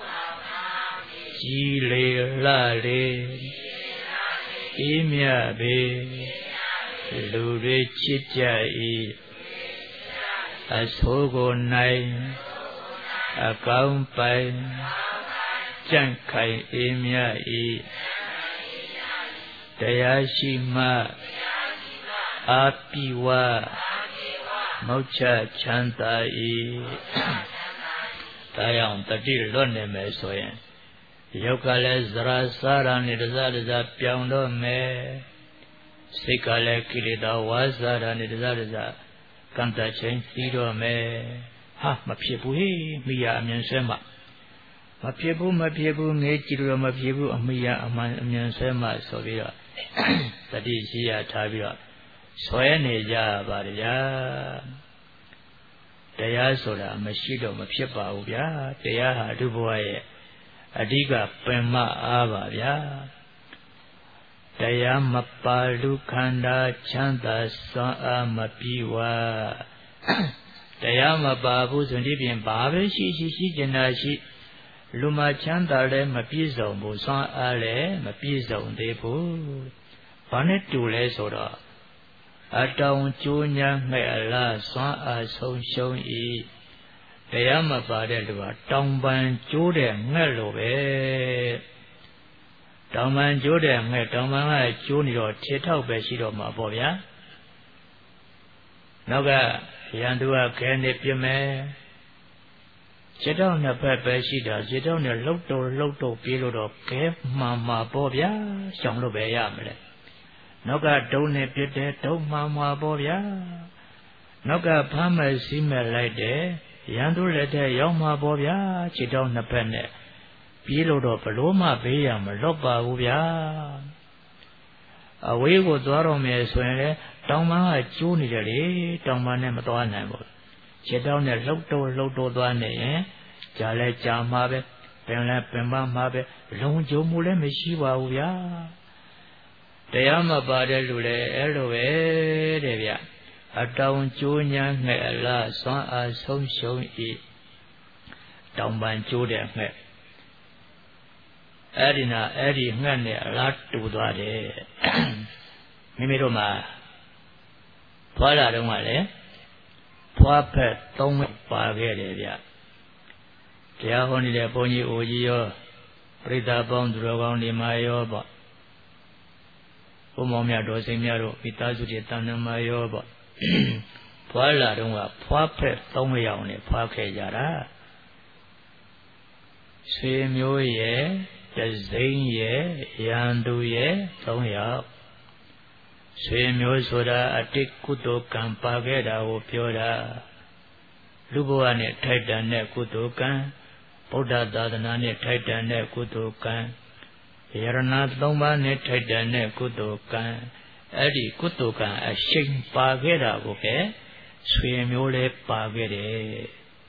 ကြီးလေလှလေအေးမြပေလူတွေချစ်ကြ၏အဆိုးကိုနိုင်အကောင်းပိုင်ကြံ့ခိုင်အေးမြ၏တရားရှိမှအာပိဝမုတ်ချချမ်းသာ၏ဒါကြောင့်တတိလွတ်နေမယ်ဆိုရင်ရုပ်ကလည်းဇရာစားရနဲ့တစားပြောင်းတော့မယ်စိတ်ကလည်းကိလေသာဝါစားရနဲ့တစားကံတချင်းပြီးတော့မယ်ဟာမဖြစ်ဘူးဟေးမိယာအမြန်ဆွဲမှမဖြစ်ဘူးငဲကြည့်လို့မဖြစ်ဘူးအမိယာအမြန်ဆွဲမှဆိုပြီးတော့တတိရှိရထားပြီးတော့ဆွဲနေကြပါဗျာတရားဆိုတာမရှိတော့မဖြစ်ပါဘူးဗျာတရားဟာဒုဘဝရဲ့အဓိကပင်မအားပါဗျာတရားမပါလူခန္ဓာချမ်းသာစွမ်းအားမပြေဝတရားမပါဘူးဆိုရင်ပြင်ဘာပဲရှိကျင်တာရှိလူမချမ်းသာလည်းမပြည့်စုံဘူးစွမ်းအားလည်းမပြည့်စုံသေးဘူးဘာနဲ့တူလဲဆိုတော့အတောင်ကျိုးညာငှဲ့အလားစွမ်းအားဆုံးရှုံး၏တရားမပါတဲ့လူဟာတောင်ပန်ကျိုးတဲ့ငှက်လိုပဲတောင်ပန်ကျိုးတဲ့ငှက်တောင်ပန်ကကျိုးနေတော့ခြေထောက်ပဲရှိတော့မှာပေါ့ဗျာနောက်ကရန်သူကခဲနေပြမယ်ခြေထောက်နှစ်ဖက်ပဲရှိတာခြေထောက်နဲ့လှုပ်တော့ပြေးလို့တော့ခဲမှန်မှာပေါ့ဗျာရှောင်လို့ပဲရမလဲနောက်ကဒုံနဲ့ပြတဲ့ဒုံမှန်မှာပေါ့ဗျာနောက်ကဖမ်းမဲ့စီးမဲ့လိုက်တယ်ရန်သူလက်ထဲရောက်မှာပေါ့ဗျာခြေထောက်နှစ်ဖက်နဲ့ပြေးလို့တော့ဘလို့မှဘေးရမလွတ်ပါဘူးဗျာအဝေးကိုသွားတော့မယ်ဆိုရင်လေတောင်ပန်းကကျိုးနေတယ်လေတောင်ပန်းနဲ့မသွားနိုင်ဘူးခြေထောက်နဲ့လှုပ်တော့သွားနေရင်ကြာလဲကြာမှာပဲပင်လဲပင်ပန်းမှာပဲလုံခြုံမှုလည်းမရှိပါဘူးဗျာတရားမပါတဲ့လူလည်းအဲ့လိုပဲတဲ့ဗျအတောင်ကျိုးညာငှက်အလားစွမ်းအားဆုံးရှုံး၏တောင်ပန်ကျိုးတဲ့ငှက်အဲ့ဒီငှက်နဲ့အလားတူသွားတယ်မိမိတို့မှာဖွာလာတော့ကလည်းဖွာဖက်သုံးပါခဲ့တယ်ဗျတရားဟောနေတဲ့ဘုန်းကြီးအိုကြီးရောပရိသတ်ပေါင်းသူတော်ကောင်းဒီမှာရောပေါ့ဘုံမောင်မြတ်တော်စိန်မြတ်တို့မိသားစုတွေတန်တမာရောပေါ့ဖွာလာတော့ကဖွာဖက်3ယောက်နဲ့ဖွာခဲ့ကြတာဆွေမျိုးရဲ့တစိမ့်ရဲ့ရန်သူရဲ့3ယောက်ဆွေမျိုးဆိုတာအတိတ်ကုသိုလ်ကံပါခဲ့တာကိုပြောတာလူဘဝနဲ့ထိုက်တန်တဲ့ကုသိုလ်ကံဗုဒ္ဓသာသနာနဲ့ထိုက်တန်တဲ့ကုသိုလ်ကံယရဏ3ပါးနဲ့ထိုက်တန်တဲ့ကုသိုလ်ကံအဲ့ဒီကုသိုလ်ကံအရှိန်ပါခဲ့တာကိုပဲဆွေမျိုးလေးပါခဲ့တယ်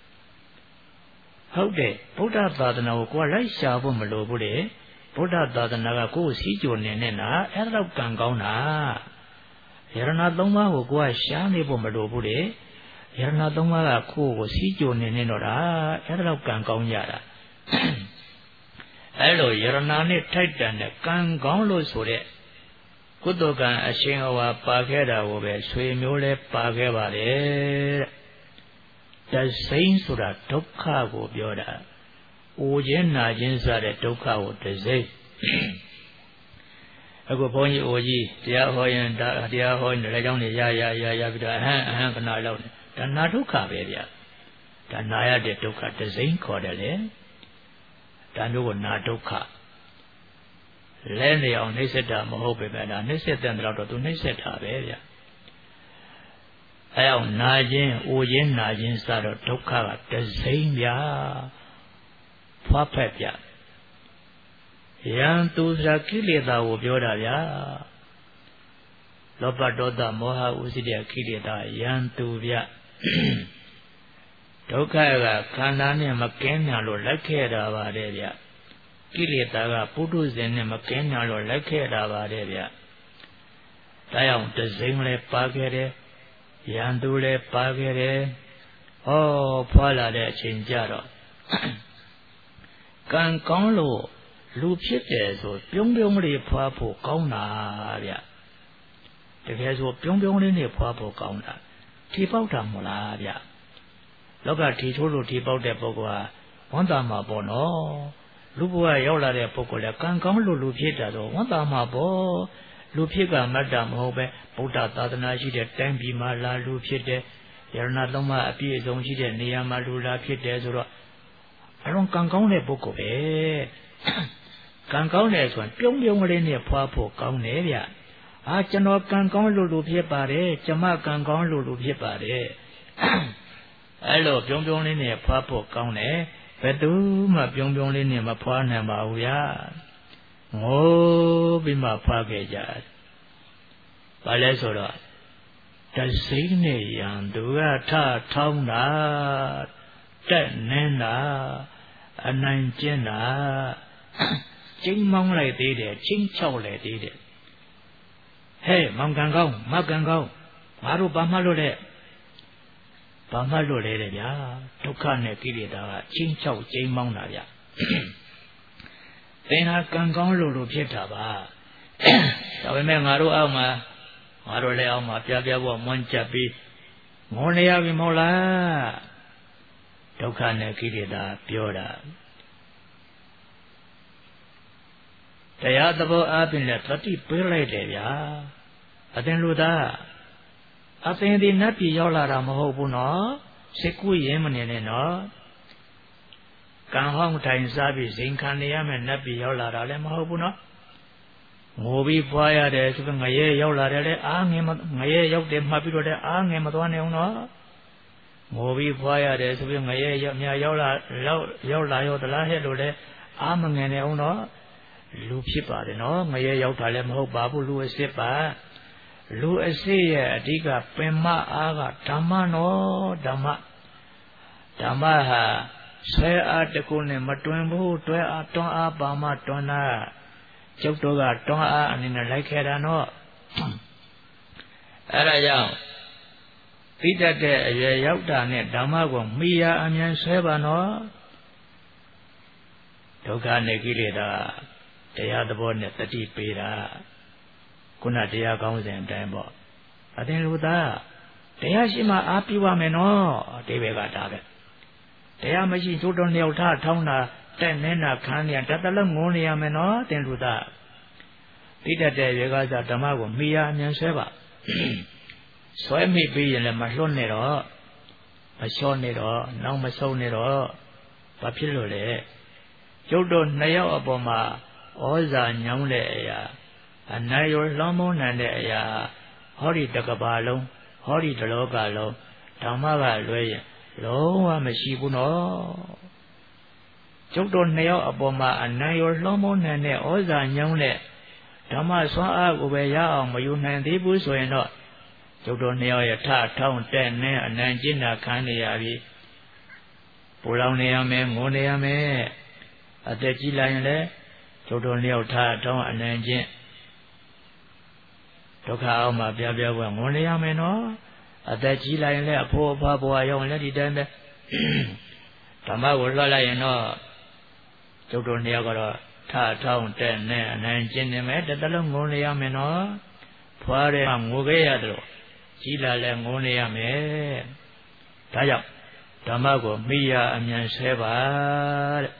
ဟုတ်တယ်ဗုဒ္ဓသာသနာကိုကိုယ်လိုက်ရှာဖို့မလိုဘူးလေဗုဒ္ဓသာသနာကကိုယ်စီးကြိုနေနေတာအဲ့ဒါတော့ကံကောင်းတာယရဏ3ပါးကိုကိုယ်ကရှားနေဖို့မလိုဘူးလေယရဏ3ပါးကကိုယ်ကိုစီးကြိုနေတော့တာအဲ့ဒါတော့ကံကောင်းကြတာအဲ့လိုယရဏနဲ့ထိုက်တန်တဲ့ကံကောင်းလို့ဆိုတဲ့ကုသိုလ်ကံအရှင်ဟောပါခဲ့တာကိုပဲဆွေမျိုးလဲပါခဲ့ပါတယ်တစိမ့်ဆိုတာဒုက္ခကိုပြောတာအိုခြင်းနာခြင်းစတဲ့ဒုက္ခကိုတစိမ့်အခုဘုန်းကြီးအိုကြီးတရားဟောရင်တရားဟောရင်လည်းကြောင်းနေရပြီးတော့အဟံခဏလောက်ဒါနာဒုက္ခပဲဗျဒါနာရတဲ့ဒုက္ခတစိမ့်ခေါ်တယ်လေဒါမျိုးကိုနာဒုက္ခလဲနေအောင်နှိစ္စတာမဟုတ်ပဲဒါနှိစ္စတဲ့တော့သူနှိစ္စတာပဲဗျအဲအောင်နာခြင်းအိုခြင်းနာခြင်းစတော့ဒုက္ခကတစိမ့်ဗျာဖွားဖက်ဗျယံသူစာကိလေသာကိုပြောတာဗျာလောဘဒေါသမောဟဥစ္စတဲ့ကိလေသာယံသူဗျဒုက္ခကခန္ဓာနဲ့မကင်းညာလို့လိုက်ခဲ့တာပါတယ်ဗျကိလေသာကပုထုဇဉ်နဲ့မကင်းညာလို့လိုက်ခဲ့တာပါတယ်ဗျဒါကြောင့်တစိမ့်လည်းပါခဲ့တယ်ရန်သူလည်းပါခဲ့တယ်ဟောဖွာလာတဲ့အချိန်ကြတော့ကံကောင်းလို့လူဖြစ်တယ်ဆိုပြုံးလေးဖွာဖို့ကောင်းတာဗျတကယ်ဆိုပြုံးလေးနဲ့ဖွာဖို့ကောင်းတာထီပေါက်တာမဟုတ်လားဗျလောကထီထိုးလို့ထီပေါက်တဲ့ပုဂ္ဂိုလ်ဟာဝန်တာမှာပေါ့နော်လူဘဝရောက်လာတဲ့ပုဂ္ဂိုလ်လည်းကံကောင်းလို့လူဖြစ်တာဆိုဝန်တာမှာပေါ့လူဖြစ်ကမတ္တမဟုတ်ပဲဗုဒ္ဓသာသနာရှိတဲ့တိုင်းပြည်မှာလာလူဖြစ်တဲ့ယရဏ3ပါးအပြည့်အစုံရှိတဲ့နေရာမှာလူလာဖြစ်တယ်ဆိုတော့အလုံးကံကောင်းတဲ့ပုဂ္ဂိုလ်ပဲကံကောင်းတယ်ဆိုရင်ပြုံးလေးနဲ့ဖွာဖို့ကောင်းတယ်ဗျကျွန်တော်ကံကောင်းလို့လူဖြစ်ပါတယ်ကျမကံကောင်းလို့လူဖြစ်ပါတယ်အဲ့လိုပြုံးပြုံးလေးနဲ့ဖွားဖို့ကောင်းတယ်ဘယ်သူမှပြုံးပြုံးလေးနဲ့မဖွားနိုင်ပါဘူးဗျာငိုပြီးမှဖွားခဲ့ကြတယ်ဘာလဲဆိုတော့တစိမ့်နဲ့ရံသူကထထောင်းတာတက်နင်းတာအနိုင်ကျင့်တာချင်းမောင်းလိုက်သေးတယ်ချင်းချောက်လိုက်သေးတယ်ဟဲ့မောင်ကန်ကောင်းမကန်ကောင်းငါတို့ဘာမှလို့လဲဘာမှလို့လဲတဲ့ဗျာဒုက္ခနဲ့ကိလေသာကချင်းချောက်ချင်းမောင်းတာဗျသင်ဟာကံကောင်းလို့ဖြစ်တာပါဒါပေမဲ့ငါတို့အောက်မှာငါတို့လည်းအောက်မှာပြပြဖို့မွန်းချက်ပြီးငုံနေရပြီမဟုတ်လားဒုက္ခနဲ့ကိလေသာပြောတာတရားသဘောအားဖြင့်လည်းသတိပေးလိုက်တယ်ဗျာအသင်လူသားအသင်ဒီနတ်ပြည်ရောက်လာတာမဟုတ်ဘူးနော်စိတ်ကူးရင်မနေနဲ့နော်ကံဟောင်းထိုင်စားပြီးဇင်ခံနေရမယ်နတ်ပြည်ရောက်လာတာလည်းမဟုတ်ဘူးနော်ငိုပြီးဖွားရတယ်ဆိုပြီးငရဲရောက်လာတယ်လေအားငယ်ငရဲရောက်တယ်မှတ်ပြီးတော့လည်းအားငယ်မသွားနိုင်အောင်နော်ငိုပြီးဖွားရတယ်ဆိုပြီးငရဲရောက်လာရောက်သလားဟဲ့လို့လည်းအားမငယ်နေအောင်နော်လူဖြစ်ပါတယ်နော်ငရဲရောက်တာလည်းမဟုတ်ပါဘူးလူအစ်စ်ပါလူအစစ်ရဲ့အဓိကပင်မအားကဓမ္မနော်ဓမ္မဟာဆွဲအားတကူနဲ့မတွင်ဘူးတွဲအားတွန်းအားပါမတွန်းတာကျုပ်တို့ကတွန်းအားအနေနဲ့လိုက်ခဲ့တာနော်အဲ့ဒါကြောင့်သိတတ်တဲ့အရွယ်ရောက်တာနဲ့ဓမ္မကိုမိယာအမြန်ဆွဲပါနော်ဒုက္ခနဲ့ကိလေသာတရားသဘောနဲ့တတိပေးတာခုနတရားကောင်းစဉ်အတိုင်းပေါ့အသင်လူသားတရားရှိမှအားပြုပါမယ်နော်အတိဘယ်ကဒါပဲတရားမရှိသို့တော်လျောက်ထားထောင်းတာတက်နေတာခံနေတတ်တလုံးငုံနေရမယ်နော်အသင်လူသားသိတတ်တဲ့ရေကစားဓမ္မကိုမိယာအမြန်ဆွဲပါဆွဲမိပြီးရင်လည်းမလွတ်နဲ့တော့မလျှော့နဲ့တော့နောက်မဆုံးနဲ့တော့ဘာဖြစ်လို့လဲကျုပ်တို့နှစ်ယောက်အပေါ်မှာဩဇာညောင်းတဲ့အရာအနိုင်ရောလွှမ်းမိုးနိုင်တဲ့အရာဟောဒီတကဘာလုံးဟောဒီတလောကလုံးဓမ္မကလွဲရင်လုံးဝမရှိဘူးနော်ကျုပ်တို့နှစ်ယောက်အပေါ်မှာအနိုင်ရောလွှမ်းမိုးနိုင်တဲ့ဩဇာညောင်းတဲ့ဓမ္မစွမ်းအားကိုပဲရအောင်မယူနိုင်သေးဘူးဆိုရင်တော့ကျုပ်တို့နှစ်ယောက်ရဲ့ထထောင်းတဲ့နဲ့အနိုင်ကျင့်တာခံနေရပြီပူလောင်နေရမယ်ငိုနေရမယ်အသက်ကြီးလာရင်လည်းကျုပ်တို့နှစ်ယောက်ထထောင်းအနိုင်ကျင့်ဒုက္ခအောင်မှာပြပြပွဲငုံနေရမယ်နော်အသက်ကြီးလာရင်လည်းအဖိုးအဖွားဘဝရောက်ရင်လည်းဒီတိုင်းပဲဓမ္မကိုလွှတ်လိုက်ရင်တော့ကျုပ်တို့နှစ်ယောက်ကတော့ထထောင်းတဲ့နဲ့အနိုင်ကျင့်နေမယ်တတလုံးငုံနေရမယ်နော်ဖွားတဲ့ငိုခဲ့ရတယ်ကြီးလာလည်းငုံနေရမယ်ဒါကြောင့်ဓမ္မကိုမိယာအမြန်ဆဲပါတဲ့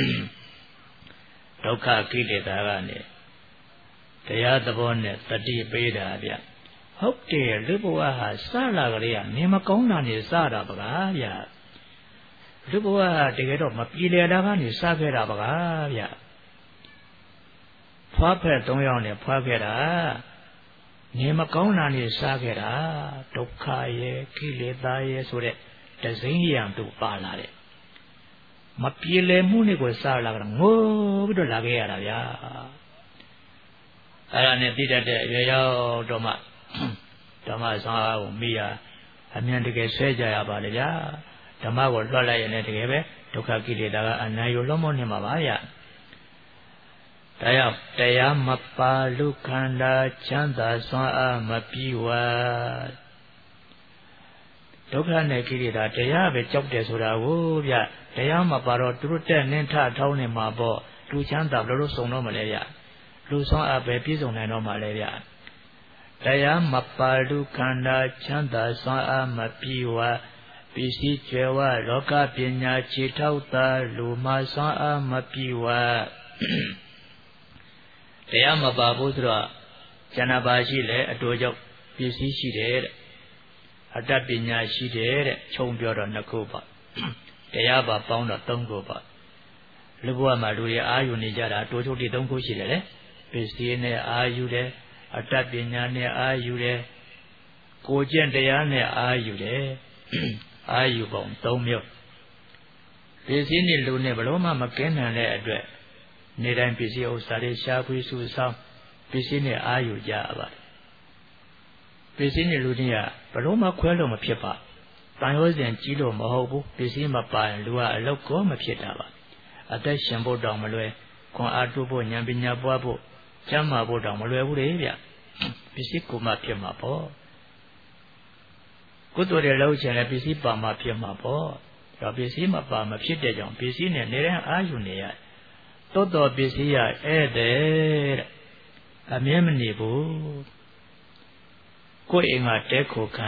ဒုက္ခကိလေသာကနေတရားသဘောနဲ့တတိပေးတာဗျဟုတ်တယ်လူဘဝဟာစလာကြရနေမကောင်းတာနေစတာပကားဗျလူဘဝဟာတကယ်တော့မပြေလည်တာကနေစခဲ့တာပကားဗျဖွားဖက်၃ယောက်နဲ့ဖွားခဲ့တာနေမကောင်းတာနေစခဲ့တာဒုက္ခရဲ့ကိလေသာရဲ့ဆိုတဲ့တစိမ့်ရံတို့ပါလာတဲ့မပြေလည်မှုနဲ့ကိုစလာကြငိုပြီးတော့လာခဲ့ရတာဗျာအဲ့ဒါနဲ့သိတတ်တဲ့အရွယ်ရောက်တော့မှဓမ္မဆောင်အားကိုမိယာအမြန်တကယ်ဆွဲကြရပါလေဗျာဓမ္မကိုလွှတ်လိုက်ရင်လည်းတကယ်ပဲဒုက္ခကိလေသာကအနံ့ရလွှမ်းမိုးနေမှာပါဗျာဒါကြောင့်တရားမပါလူခန္ဓာချမ်းသာစွမ်းအားမပြီးဝဒုက္ခနဲ့ကိလေသာတရားပဲကြောက်တယ်ဆိုတာကိုဗျတရားမပါတော့သူတို့တက်နှင်းထထောင်းနေမှာပေါ့လူချမ်းသာဘယ်လိုဆုံးတော့မလဲဗျလူဆောင်အပ်ပဲပြည့်စုံနိုင်တော့မှလဲဗျတရားမပါလူခန္ဓာချမ်းသာစွမ်းအားမပြေဝပစ္စည်းကျွယ်ဝလောကပညာခြေထောက်သာလူမစွမ်းအားမပြေဝတရားမပါဘူးဆိုတော့ဉာဏ်ပါရှိလေအတူကြောင့်ပစ္စည်းရှိတယ်တဲ့အတ္တပညာရှိတယ်တဲ့ခြုံပြောတော့နှစ်ခုပါတရားပါပေါင်းတော့သုံးခုပါလူဘဝမှာလူတွေအာယူနေကြတာတိုးချုပ်တိသုံးခုရှိတယ်လေပစ္စည်းနဲ့အာယူတယ်အတ္တပညာနဲ့အာယူတယ်ကိုကျင့်တရားနဲ့အာယူတယ်အာယုပေါင်း3မျိုးပစ္စည်းနဲ့လူနဲ့ဘလို့မှမကင်းနိုင်တဲ့အတွက်နေတိုင်းပစ္စည်းဥစ္စာတွေရှားဖွေးစုဆောင်ပစ္စည်းနဲ့အာယုကြရပါတယ်ပစ္စည်းနဲ့လူတွေကဘလို့မှခွဲလို့မဖြစ်ပါတန်ရိုးစဉ်ကြီးလို့မဟုတ်ဘူးပစ္စည်းမပါရင်လူကအလုတ်ကောမဖြစ်တာပါအသက်ရှင်ဖို့တောင်မလွယ်ခွန်အားထုတ်ဖို့ဉာဏ်ပညာပွားဖို့ကျမ်းမာဖို့တောင်မလွယ်ဘူးလေဗျပစ္စည်းကိုမှဖြစ်မှာပေါ့ကုသိုလ်တွေလုပ်ချင်လည်းပစ္စည်းပါမှဖြစ်မှာပေါ့ဒါပစ္စည်းမပါမဖြစ်တဲ့ကြောင့်ပစ္စည်းနဲ့နေတိုင်းအာယုနေရတိုးတော်ပစ္စည်းရဧည့်တဲ့အမြဲမနေဘူးကိုယ်အိမ်ကတဲခိုခံ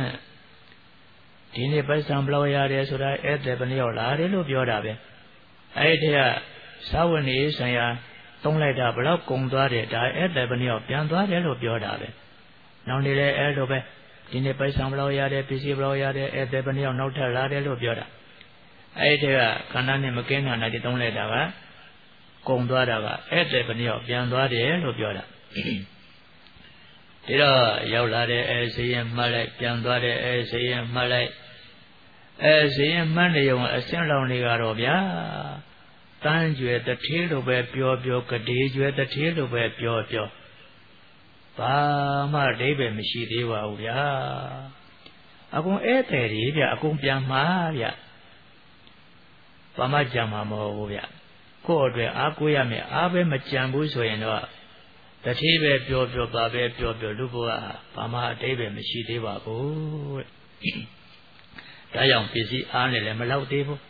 ဒီနေ့ပိုက်ဆံဘလောက်ရတယ်ဆိုတာဧည့်သည်ဘယ်နှယောက်လာတယ်လို့ပြောတာပဲအဲ့ဒီကသာဝဏီဆိုင်ရာသုံးလိုက်တာဘလောက်ကုန်သွားတယ်ဒါဧည့်သည်ဘယ်နှယောက်ပြန်သွားတယ်လို့ပြောတာပဲနောက်နေလဲအဲ့လိုပဲဒီနေ့ပိုက်ဆံဘလောက်ရတယ်ပစ္စည်းဘလောက်ရတယ်ဧည့်သည်ဘယ်နှယောက်နောက်ထပ်လာတယ်လို့ပြောတာအဲ့ဒီကခန္ဓာနဲ့မကင်းတာနဲ့ဒီသုံးလိုက်တာကကုန်သွားတာကဧည့်သည်ဘယ်နှယောက်ပြန်သွားတယ်လို့ပြောတာဒီတော့ရောက်လာတဲ့အဲဇေယျမှတ်လိုက်ပြန်သွားတဲ့အဲဇေယျမှတ်လိုက်အဲဇေယျမှတ်နေုံအစင်းလောင်တွေကတော့ဗျာတန်းကျွယ်တထေးလိုပဲပြောပြောကတိကျွယ်တထေးလိုပဲပြောပြောဘာမှအဓိပ္ပာယ်မရှိသေးပါဘူးဗျာအကုန်ဧည့်သည်တွေဗျအကုန်ပြန်မှာဗျဘာမှကြံမှာမဟုတ်ဘူးဗျကိုယ့်အတွက်အားကိုးရမယ်အားပဲမကြံဘူးဆိုရင်တော့တတိပဲပြောပြောပါပဲပြောပြောလူဘဝဘာမှအတိတ်ပဲမရှိသေးပါဘူးတဲ့ဒါကြောင့်ပစ္စည်းအားနဲ့လည်းမလောက်သေးဘူး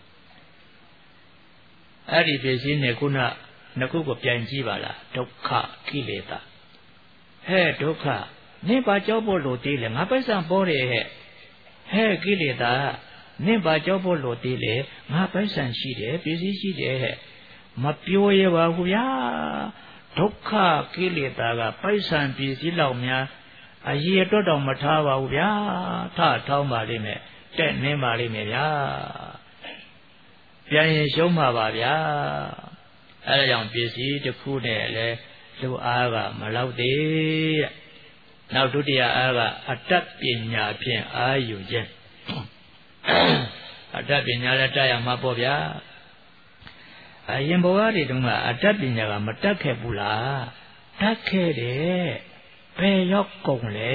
အဲ့ဒီပစ္စည်းနဲ့ခုနနှစ်ခုကိုပြန်ကြည့်ပါလားဒုက္ခကိလေသာဟဲ့ဒုက္ခနင့်ဘာကြောက်ဖို့လို့သေးလဲငါပိုက်ဆံပေါ်တယ်ဟဲ့ကိလေသာနင့်ဘာကြောက်ဖို့လို့သေးလဲငါပိုက်ဆံရှိတယ်ပစ္စည်းရှိတယ်ဟဲ့မပြောရပါဘူးဗျာဒုက္ခကိလေသာကပိုက်ဆံပစ္စည်းလောက်များအရေအတွက်တော့မထားပါဘူးဗျာထထောင်းပါလိမ့်မယ်တက်နေပါလိမ့်မယ်ဗျာပြန်ရင်ရှုံးမှာပါဗျာအဲဒါကြောင့်ပစ္စည်းတစ်ခုနဲ့လည်းလူအားကမလောက်သေးတဲ့နောက်ဒုတိယအားကအတ္တပညာဖြင့်အာယူခြင်းအတ္တပညာလည်းတတ်ရမှာပေါ့ဗျာအရင်ဘဝတွေတုန်းကအတ္တပညာကမတတ်ခဲ့ဘူးလားတတ်ခဲ့တယ်ဘယ်ရောက်ကုန်လဲ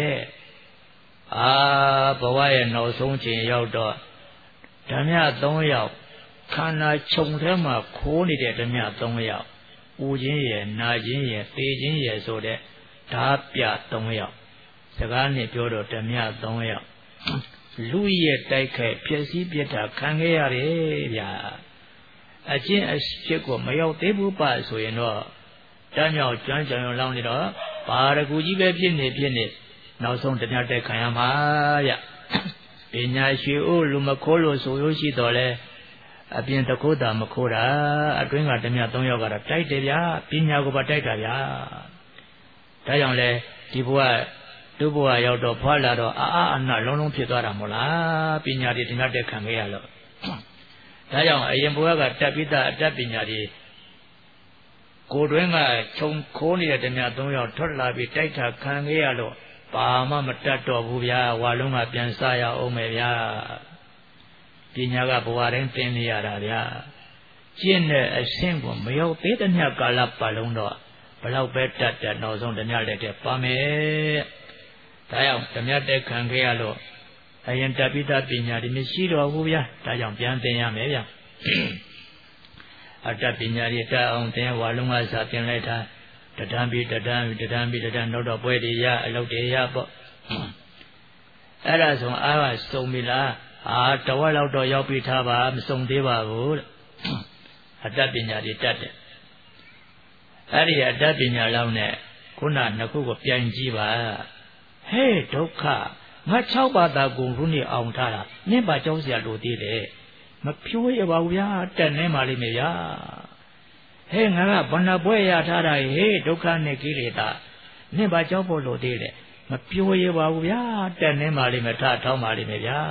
ဘဝရဲ့နောက်ဆုံးချိန်ရောက်တော့ဓမ္မ3ယောက်ခန္ဓာခြုံထဲမှာခိုးနေတဲ့ဓမ္မ3ယောက်ဦးခြင်းရယ်နာခြင်းရယ်သေခြင်းရယ်ဆိုတဲ့ဓာပြ3ယောက်စကားနဲ့ပြောတော့ဓမ္မ3ယောက်လူရဲ့တိုက်ခိုက်ဖြစ်စည်းပြတာခံခဲ့ရတယ်ဗျာအချင်းအဖြစ်ကိုမရောက်သေးဘူးပါဆိုရင်တော့တမ်းမြောက်ကျွမ်းကြံရောလောင်းနေတော့ဘာတကူကြီးပဲဖြစ်နေနောက်ဆုံးတရားတက်ခံရမှာဗျပညာရှိဦးလူမခိုးလို့ဆိုလို့ရှိတော့လဲအပြင်တခိုးတာမခိုးတာအတွင်းကဓမ္မ3ယောက်ကတော့တိုက်တယ်ဗျာပညာကိုပါတိုက်တာဗျာဒါကြောင့်လဲဒီဘဝတို့ဘဝရောက်တော့ဖွာလာတော့အနလုံးလုံးဖြစ်သွားတာမို့လားပညာတွေဓမ္မတက်ခံခဲ့ရလို့ဒါကြောင့်အရင်ဘဝကတက်ပိတအတ္တပညာတွေကိုယ်တွင်းကခြုံခိုးနေတဲ့ဓမ္မ3ယောက်ထွက်လာပြီးတိုက်တာခံခဲ့ရလို့ဘာမှမတတ်တော့ဘူးဗျာဝါလုံးကပြန်စားရအောင်မယ်ဗျာပညာကဘဝတိုင်းသင်နေရတာဗျာကျင့်တဲ့အဆင့်ကိုမရောက်သေးတဲ့ညကာလပတ်လုံးတော့ဘလောက်ပဲတတ်တဲ့နောက်ဆုံးဓမ္မလက်တဲ့ပါမယ်ဒါကြောင့်ဓမ္မတက်ခံခဲ့ရလို့အရင်တပိတပညာတွေမရှိတော့ဘူးဗျာဒါကြောင့်ပြန်သင်ရမယ်ဗျာအတ္တပညာတွေတတ်အောင်သင်ဝါလုံးကစာသင်လိုက်တာတဒံပြီးနောက်တော့ပွဲတွေရအလုပ်တွေရပေါ့အဲ့ဒါဆိုအားကစုံပြီလားတဝက်လောက်တော့ရောက်ပြီးထားပါမစုံသေးပါဘူးတဲ့အတ္တပညာတွေတတ်တယ်အဲ့ဒီအတ္တပညာလောက်နဲ့ခုနနှစ်ခုကိုပြန်ကြည့်ပါဟဲ့ဒုက္ခငါ6ပါးသာကိုခုနှစ်အောင်ထားတာနင့်ပါကြောက်เสียလို့သေးတယ်မဖြိုးရပါဘူးဗျာတက်နေပါလိမ့်မယ်ဗျာဟဲ့ငါကဘဏ္ဍပွဲရထားတာဟဲ့ဒုက္ခနဲ့ကိလေသာနင့်ပါကြောက်ဖို့လို့သေးတယ်မပြိုရပါဘူးဗျာတက်နေပါလိမ့်မယ်ထထောင်းပါလိမ့်မယ်ဗျာ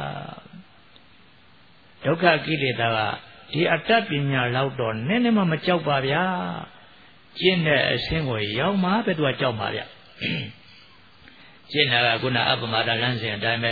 ဒုက္ခကိလေသာကဒီအတ္တပညာလောက်တော့နည်းနည်းမှမကြောက်ပါဗျာကျင့်တဲ့အဆင့်ကိုရောက်မှပဲသူကကြောက်ပါဗျာကျင့်တာကခုနအပမဒလမ်းစဉ်အတိုင်းပဲ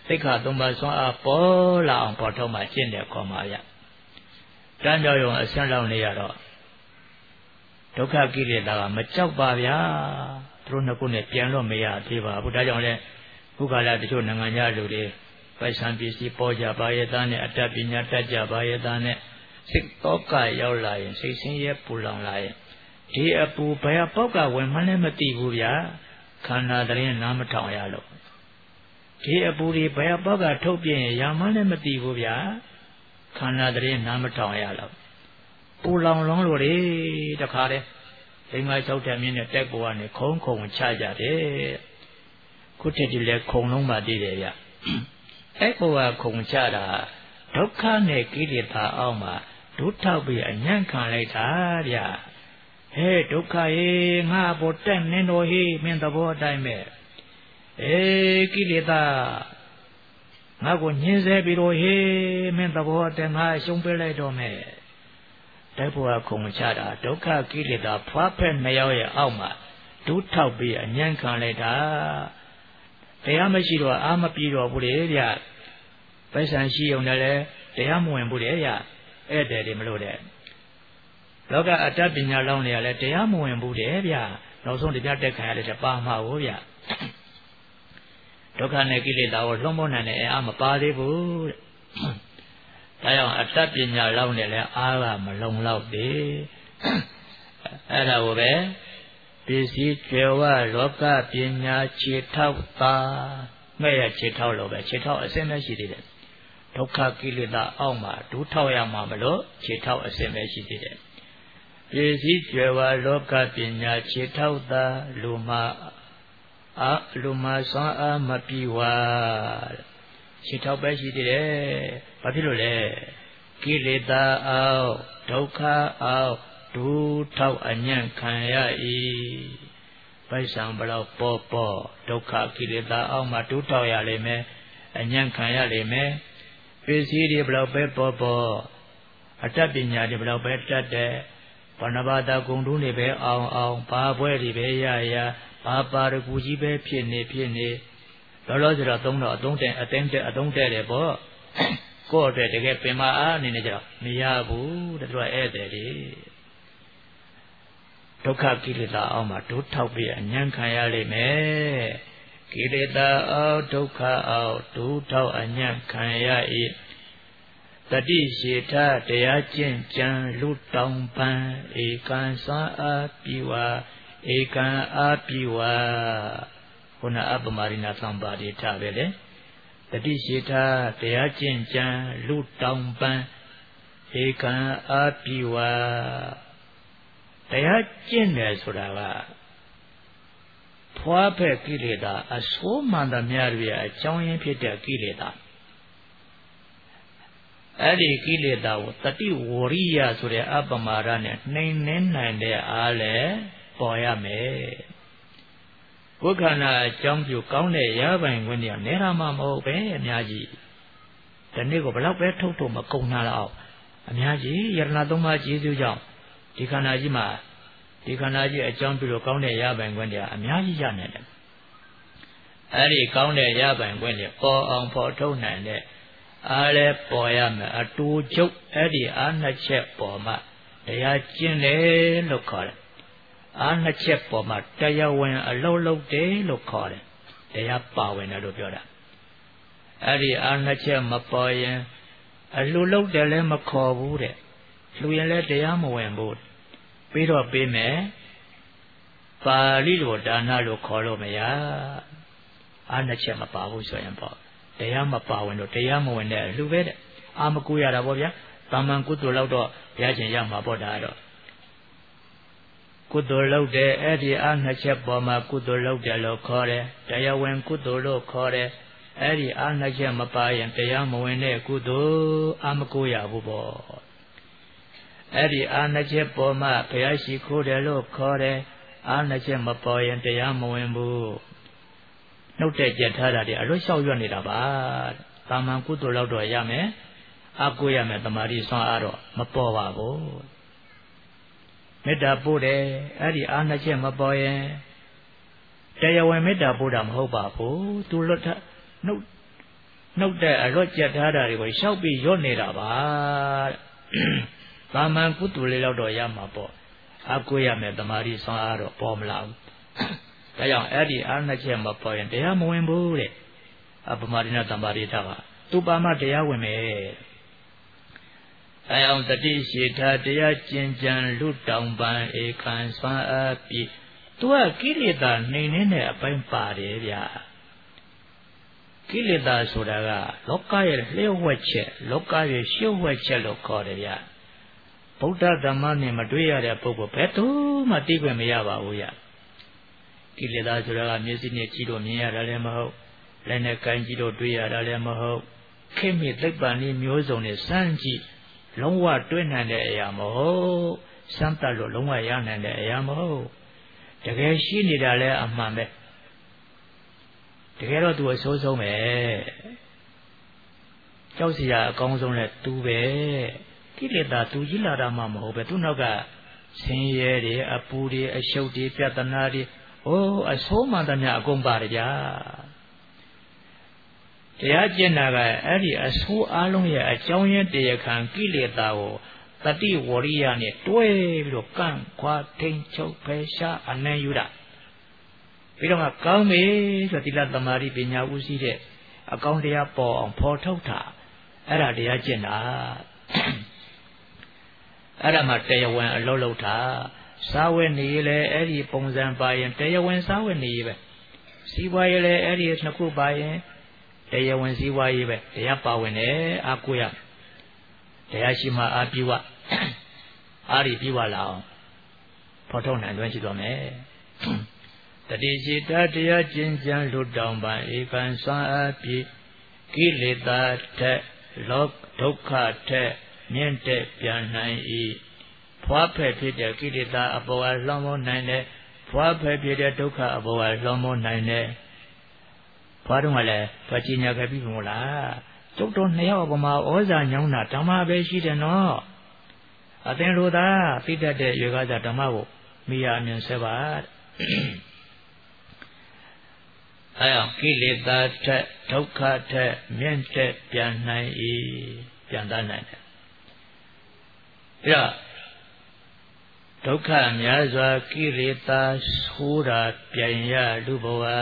သိက္ခာသုံးပါးစွမ်းအားပေါ်လာအောင်ပေါ်ထုတ်မှကျင့်တယ်ခေါ်မှာဗျတန်းကြောင်ရုံအဆင့်လောက်နေရတော့ဒုက္ခကိလေသာကမကြောက်ပါဗျာသူတို့နှစ်ခုနဲ့ပြန်လို့မရသေးပါဘူးဒါကြောင့်လဲခုခါလာတချို့နိုင်ငံခြားလူတွေပိုက်ဆံပစ္စည်းပေါ်ကြပါရဲ့သားနဲ့အတတ်ပညာတတ်ကြပါရဲ့သားနဲ့စိတ်တောကရောက်လာရင်စိတ်ဆင်းရဲပူလောင်လာရင်ဒီအပူဘယ်ပေါက်ကဝင်မှလည်းမသိဘူးဗျာခန္ဓာတရင်နားမထောင်ရလို့ဒီအပူတွေဘယ်ပေါက်ကထုတ်ပြရင်ရမှလည်းမသိဘူးဗျာခန္ဓာတရင်နားမထောင်ရလို့ပူလောင်လုံးလို့လေတခါတည်းဒိမ၆ထက်မြင့်တဲ့တက်ပေါ်ကနေခုံခုံချကြတယ်ခုတည်းဒီလေခုံလုံးမှတည်တယ်ဗျအဲ့ပေါ်ကခုံချတာဒုက္ခနဲ့ကိလေသာအောက်မှာဒုထောက်ပြီးအညံ့ခံလိုက်တာဗျဟဲ့ဒုက္ခရေငါဘောတက်နေတော့ဟေးမင်းသဘောအတိုင်းပဲကိလေသာငါကိုညှင်းဆဲပြီးတော့ဟေးမင်းသဘောအတိုင်းငါရှုံးပေးလိုက်တော့မယ်တိုက်ပေါ်ကခုံချတာဒုက္ခကိလေသာဖွားဖက်နှစ်ယောက်ရဲ့အောက်မှာဒုထောက်ပြီးအညံ့ခံလိုက်တာတရားမရှိတော့အာမပြေတော့ဘူးလေဗျပိုက်ဆံရှိုံနဲ့လည်းတရားမဝင်ဘူးလေဗျဧည့်သည်တွေမလို့တဲ့လောကအတ္တပညာလောင်းနေရလဲတရားမဝင်ဘူးတဲ့ဗျနောက်ဆုံးတရားတက်ခံရတဲ့ပါမှာဟုတ်ဗျဒုက္ခနဲ့ကိလေသာကိုလွှမ်းမိုးနိုင်တဲ့အာမပါသေးဘူးတဲ့ဒါကြောင့်အတ္တပညာလောင်းနေလဲအားကမလုံလောက်သေးအဲ့ဒါကိုပဲပစ္စည်းကျွယ်ဝလောကပညာခြေထောက်သာမဲ့ရခြေထောက်လို့ပဲခြေထောက်အစင်းမရှိသေးတယ်ဒုက္ခကိလေသာအောက်မှာဒုထောက်ရမှာမလို့ခြေထောက်အစင်းမရှိသေးတယ်ပစ္စည်းကျွယ်ဝလောကပညာခြေထောက်သာလူမှာစွမ်းအားမပြေဝခြေထောက်ပဲရှိသေးတယ်ဘာဖြစ်လို့လဲကိလေသာအောက်ဒုက္ခအောက်ဒုထောက်အညံ့ခံရ၏ပိုက်ဆံဘလောက်ပေါ်ဒုက္ခကိလေသာအောက်မှာဒုထောက်ရလိမ့်မယ်အညံ့ခံရလိမ့်မယ်ပစ္စည်းတွေဘလောက်ပဲပေါ်အတ္တပညာတွေဘလောက်ပဲတတ်တဲ့ဘာနာဘာသာဂုဏ်တူးနေပဲအောင်ဘာပွဲတွေပဲရဘာပါရဂူကြီးပဲဖြစ်နေလောလောဆယ်တော့သုံးတော့အသုံးတဲ့အသုံးတဲ့ပေါ့ကိုယ့်အတွက်တကယ်ပင်မအားအနေနဲ့ကြတော့မရဘူးတဲ့သူကဧည့်သည်တွေဒုက္ခကိလေသာအောက်မှာဒုထောက်ပြီးအညံ့ခံရလိမ့်မယ်ကိလေသာအောက်ဒုက္ခအောက်ဒုထောက်အညံ့ခံရ၏တတိရှိထတရားကျင့်ကြံလူတောင်ပန်းဧကံစွမ်းအားပြေဝဧကံအားပြေဝခုနအပမရိနာသံပါတိထပဲလေတတိရှိထတရားကျင့်ကြံလူတောင်ပန်းဧကံအားပြေဝတရားကျင့်တယ်ဆိုတာကဖွားဖက်ကိလေသာအဆိုးမှန်သမျှတွေအကြောင်းရင်းဖြစ်တဲ့ကိလေသာအဲ့ဒီကိလေသာကိုတတိဝရိယဆိုတဲ့အပမာဒနဲ့နှိမ်နှင်းနိုင်တဲ့အားလည်းပေါ်ရမယ်ဝိခန္ဓာအကြောင်းပြုကောင်းတဲ့ရပိုင်ခွင့်တွေနဲတာမှမဟုတ်ပဲအများကြီးဒီနေ့ကိုဘလောက်ပဲထုတ်မကုန်တာတော့အများကြီးယရဏသုံးပါးကျေးဇူးကြောင့်ဒီခန္ဓာကြီးမှာဒီခန္ဓာကြီးအကြောင်းပြုလို့ကောင်းတဲ့ရပိုင်ခွင့်တွေအများကြီးရနိုင်တယ်အဲ့ဒီကောင်းတဲ့ရပိုင်ခွင့်တွေပေါ်အောင်ပေါ်ထုတ်နိုင်တဲ့အားလည်းပေါ်ရမယ်အတူချုပ်အဲ့ဒီအားနှစ်ချက်ပေါ်မှာတရားကျင့်တယ်လို့ခေါ်တယ်အားနှစ်ချက်ပေါ်မှာတရားဝင်အလုံးလုံးတယ်လို့ခေါ်တယ်တရားပါဝင်တယ်လို့ပြောတာအဲ့ဒီအားနှစ်ချက်မပေါ်ရင်အလှလုံးတယ်လည်းမခေါ်ဘူးတဲ့လူရင်လည်းတရားမဝင်ဘူးပြီးတော့ပေးမယ်ပါဠိလိုဒါနလို့ခေါ်လို့မရအားနှစ်ချက်မပါဘူးဆိုရင်ပေါ့တရားမပါဝင်တော့တရားမဝင်တဲ့လူပဲတဲ့အာမကူရတာပေါ့ဗျာတာမန်ကုသိုလ်လောက်တော့ရခြင်းရမှာပေါ့ဒါတော့ကုသိုလ်လုပ်တယ်အဲ့ဒီအားနှစ်ချက်ပေါ်မှာကုသိုလ်လုပ်တယ်လို့ခေါ်တယ်တရားဝင်ကုသိုလ်လို့ခေါ်တယ်အဲ့ဒီအားနှစ်ချက်မပါရင်တရားမဝင်တဲ့ကုသိုလ်အာမကူရဘူးပေါ့အဲ့ဒီအားနှစ်ချက်ပေါ်မှာဘုရားရှိခိုးတယ်လို့ခေါ်တယ်အားနှစ်ချက်မပေါ်ရင်တရားမဝင်ဘူးနှုတ်တဲ့ကြက်ထားတာတွေအလွတ်လျှောက်ရွက်နေတာပါတာမန်ကုသိုလ်လောက်တော့ရမယ်အကူရမယ်တမာတိဆွမ်းအားတော့မပေါ်ပါဘူးမေတ္တာပို့တယ်အဲ့ဒီအားနှစ်ချက်မပေါ်ရင်တရားဝင်မေတ္တာပို့တာမဟုတ်ပါဘူးသူလွတ်နှုတ်နှုတ်တဲ့အလွတ်ကျက်ထားတာတွေကိုရှောက်ပြီးရော့နေတာပါတာမန်ကုသိုလ်လေးတော့ရမှာပေါ့အကွေးရမယ်တမာရီဆွမ်းအားတော့ပေါ်မလာဘူးဒါကြောင့်အဲ့ဒီအားနှစ်ချက်မပေါ်ရင်တရားမဝင်ဘူးတဲ့အပမရိဏတမာရီထားပါသူပါမတရားဝင်မယ်အဲအောင်တတိရှိထားတရားကျင့်ကြံလူတောင်ပန်ဧခံဆွမ်းအားပြီးသူကကိလေသာနှိမ်နေတဲ့အပိုင်းပါတယ်ဗျာကိလေသာဆိုတာကလောကရဲ့လျှို့ဝှက်ချက်လောကရဲ့ရှုပ်ဝှက်ချက်လို့ခေါ်တယ်ဗျာဗုဒ္ဓဓမ္မနဲ့မတွေ့ရတဲ့ပုဂ္ဂိုလ်ဘယ်သူမှသိခွင့်မရပါဘူးဗျာကိလေသာဆိုတာကမျက်စိနဲ့ကြည့်လို့မြင်ရတာလည်းမဟုတ်လက်နဲ့ကိုင်းကြည့်လို့တွေ့ရတာလည်းမဟုတ်ခိမိသိပ္ပံဤမျိုးစုံနဲ့စမ်းကြည့်လုံးဝတွေ့နိုင်တဲ့အရာမဟုတ်စမ်းတတ်လို့လုံးဝရနိုင်တဲ့အရာမဟုတ်တကယ်ရှိနေတာလည်းအမှန်ပဲတကယ်တော့သူအဆိုးဆုံးပဲကြောက်စရာအကောင်းဆုံးလဲသူပဲကိလေသာသူကြီးလာတာမှမဟုတ်ပဲသူနောက်ကဆင်းရဲတွေအပူတွေအရှုပ်တွေပြဿနာတွေအဆိုးမှန်သမျှအကုန်ပါတယ်ဗျာတရားကျင့်တာကအဲ့ဒီအဆိုးအလုံးရဲ့အကြောင်းရင်းတရားခံကိလေသာကိုတတိဝရိယနဲ့တွဲပြီးတော့ကန့်ခွာထိန်ချုပ်ဖယ်ရှားအနံ့ယူတာပြီးတော့ကောင်းပြီဆိုသီလသမာဓိပညာဥသိတဲ့အကောင်းတရားပေါ်အောင်ဖော်ထုတ်တာအဲ့ဒါတရားကျင့်တာအဲ့ဒါမှတရားဝင်အလုပ်လုပ်တာစားဝဲနေလေအဲ့ဒီပုံစံပါရင်တရားဝင်စားဝဲနေပဲစီးပွားရေးလည်းအဲ့ဒီနှစ်ခုပါရင်တရားဝင်စီးပွားရေးပဲတရားပါဝင်တယ်အာကိုရတရားရှိမှအာပြုဝအာရိပြုဝလာအောင်ဖော်ထုတ်နိုင်လွှဲရှိတော်မယ်တတိရှိတတရားကျင့်ကြံလွတ်တောင်ပန်ဧကံစွမ်းအားဖြင့်ကိလေသာထက်လောဒုက္ခထက်မြင့်တဲ့ပြန်နိုင်၏ဖွားဖက်ဖြစ်တဲ့ကိလေသာအပေါ်ကလွှမ်းမိုးနိုင်တဲ့ဖွားဖက်ဖြစ်တဲ့ဒုက္ခအပေါ်ကလွှမ်းမိုးနိုင်တဲ့ဖွားတော့လည်းဖွားချညာခဲ့ပြီမို့လားကျုပ်တို့နှစ်ယောက်အပေါ်မှာဩဇာညောင်းတာဓမ္မပဲရှိတယ်နော်အသင်လိုသာသိတတ်တဲ့ရွေကစားဓမ္မကိုမိယာအမြင်ဆက်ပါအဲအောင်ကိလေသာထက်ဒုက္ခထက်မြင့်တဲ့ပြန်နိုင်၏ပြန်တတ်နိုင်တယ်ပြီးတော့ဒုက္ခများစွာကိလေသာဆိုးတာပြန်ရလူဘဝ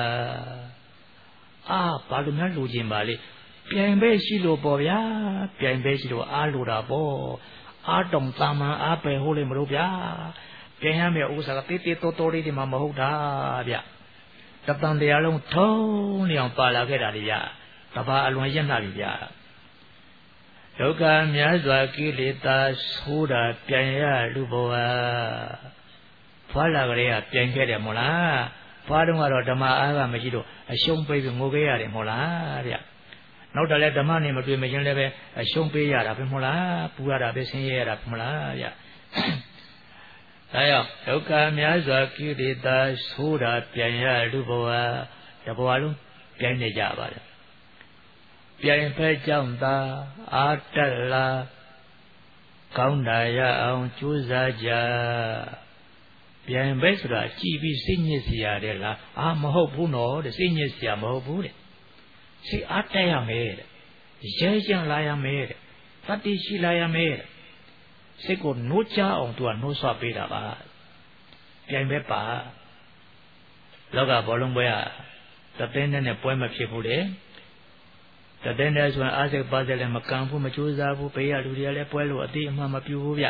ဘာလို့များလူချင်းပါလေပြန်ပဲရှိလို့ပေါ့ဗျာပြန်ပဲရှိလို့အားလိုတာပေါ့အားတုံတာမန်အားပဲဟုတ်လိမ့်မလို့ဗျာပြန်ရမယ့်ဥစ္စာကတေးတေးတိုးတိုးလေးတွေမှမဟုတ်တာဗျတပံတရားလုံးထုံးနေအောင်ပါလာခဲ့တာလေဗျတပါအလွန်ရက်နှပြီဗျဒုက္ခများစွာကိလေသာဆိုးတာပြန်ရလူဘဝဖွာလာကလေးကပြန်ခဲ့တယ်မို့လားဖွာတော့ကတော့ဓမ္မအားကမရှိတော့အရှုံးပေးပြီးငိုခဲ့ရတယ်မို့လားဗျနောက်တော့လည်းဓမ္မနဲ့မတွေ့မချင်းလည်းပဲအရှုံးပေးရတာပဲမို့လားပူရတာပဲဆင်းရဲရတာမို့လားဗျဒါကြောင့်ဒုက္ခများစွာကိလေသာဆိုးတာပြန်ရလူဘဝတဘဝလုံးပြန်နေကြပါတယ်ပြန်ဖက်ကြောင့်သာအာတလာကောင်းတာရအောင်ကြိုးစားကြပြန်ပဲဆိုတာကြည်ပြီးစိတ်ညစ်စရာတဲ့လားမဟုတ်ဘူးနော်တဲ့စိတ်ညစ်စရာမဟုတ်ဘူးတဲ့စိတ်အားတက်ရမယ်တဲ့ရဲကြံလာရမယ်တဲ့တတိရှိလာရမယ်တဲ့စိတ်ကိုနှိုးချအောင်သူကနှိုးဆွပေးတာပါပြန်ပဲပါလောကဘောလုံးပွဲကတသိန်းနဲ့ပွဲမဖြစ်ဘူးလေတသိန်းနဲ့ဆိုရင်အားစိတ်ပါစိတ်လည်းမကံဘူးမကြိုးစားဘူးဘေးရလူတွေကလည်းပွဲလို့အသေးအမှန်မပြူဘူးဗျ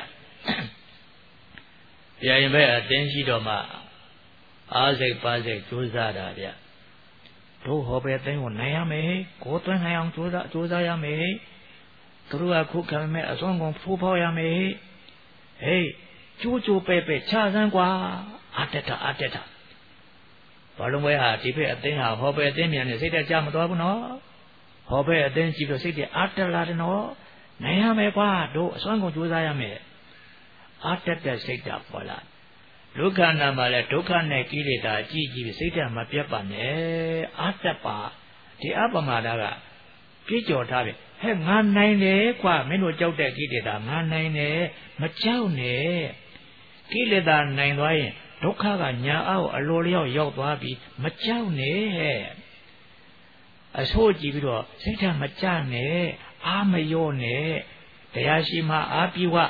ပြန်ပဲအတင်းရှိတော့မှအားစိတ်ပါစိတ်ကြိုးစားတာဗျတို့ဟောပဲသိန်းကိုနိုင်ရမယ်ကိုသွင်းနိုင်အောင်ကြိုးစားရမယ်သူတို့ကခုခံမဲ့အစွမ်းကုန်ဖိုးဖောက်ရမယ်ဟေးကျိုးကျိုးပဲပဲခြားစမ်းกว่าအတက်တာဘာလုံးပဲဟာဒီဖက်အသိန်းဟာဟောပဲအသိန်းမြန်နေစိတ်တက်ကြမသွားဘူးနော်ဟောပဲအသိန်းကြည့်လို့စိတ်တက်အတက်လာတယ်နော်နိုင်ရမယ်ကွာတို့အစွမ်းကုန်ကြိုးစားရမယ်အတက်တဲ့စိတ်ဓာတ်ပေါ်လာဒုက္ခနာမှာလဲဒုက္ခနဲ့ကိလေသာကြည့်ကြည့်စိတ်ဓာတ်မပြတ်ပါနဲ့အတက်ပါဒီအပမာဒကပြည့်ကျော်ထားပြီဟဲ့ငါနိုင်တယ်ကွာမင်းတို့ကြောက်တဲ့ကိလေသာငါနိုင်တယ်မကြောက်နဲ့ကိလေသာနိုင်သွားရင်ဒုက္ခကညာအောက်အလိုလျောက်ရောက်သွားပြီမကြောက်နဲ့ဟဲ့အဆိုးကြည့်ပြီးတော့စိတ်ဓာတ်မကျနဲ့အာမရောနဲ့တရားရှိမှအာပြဝ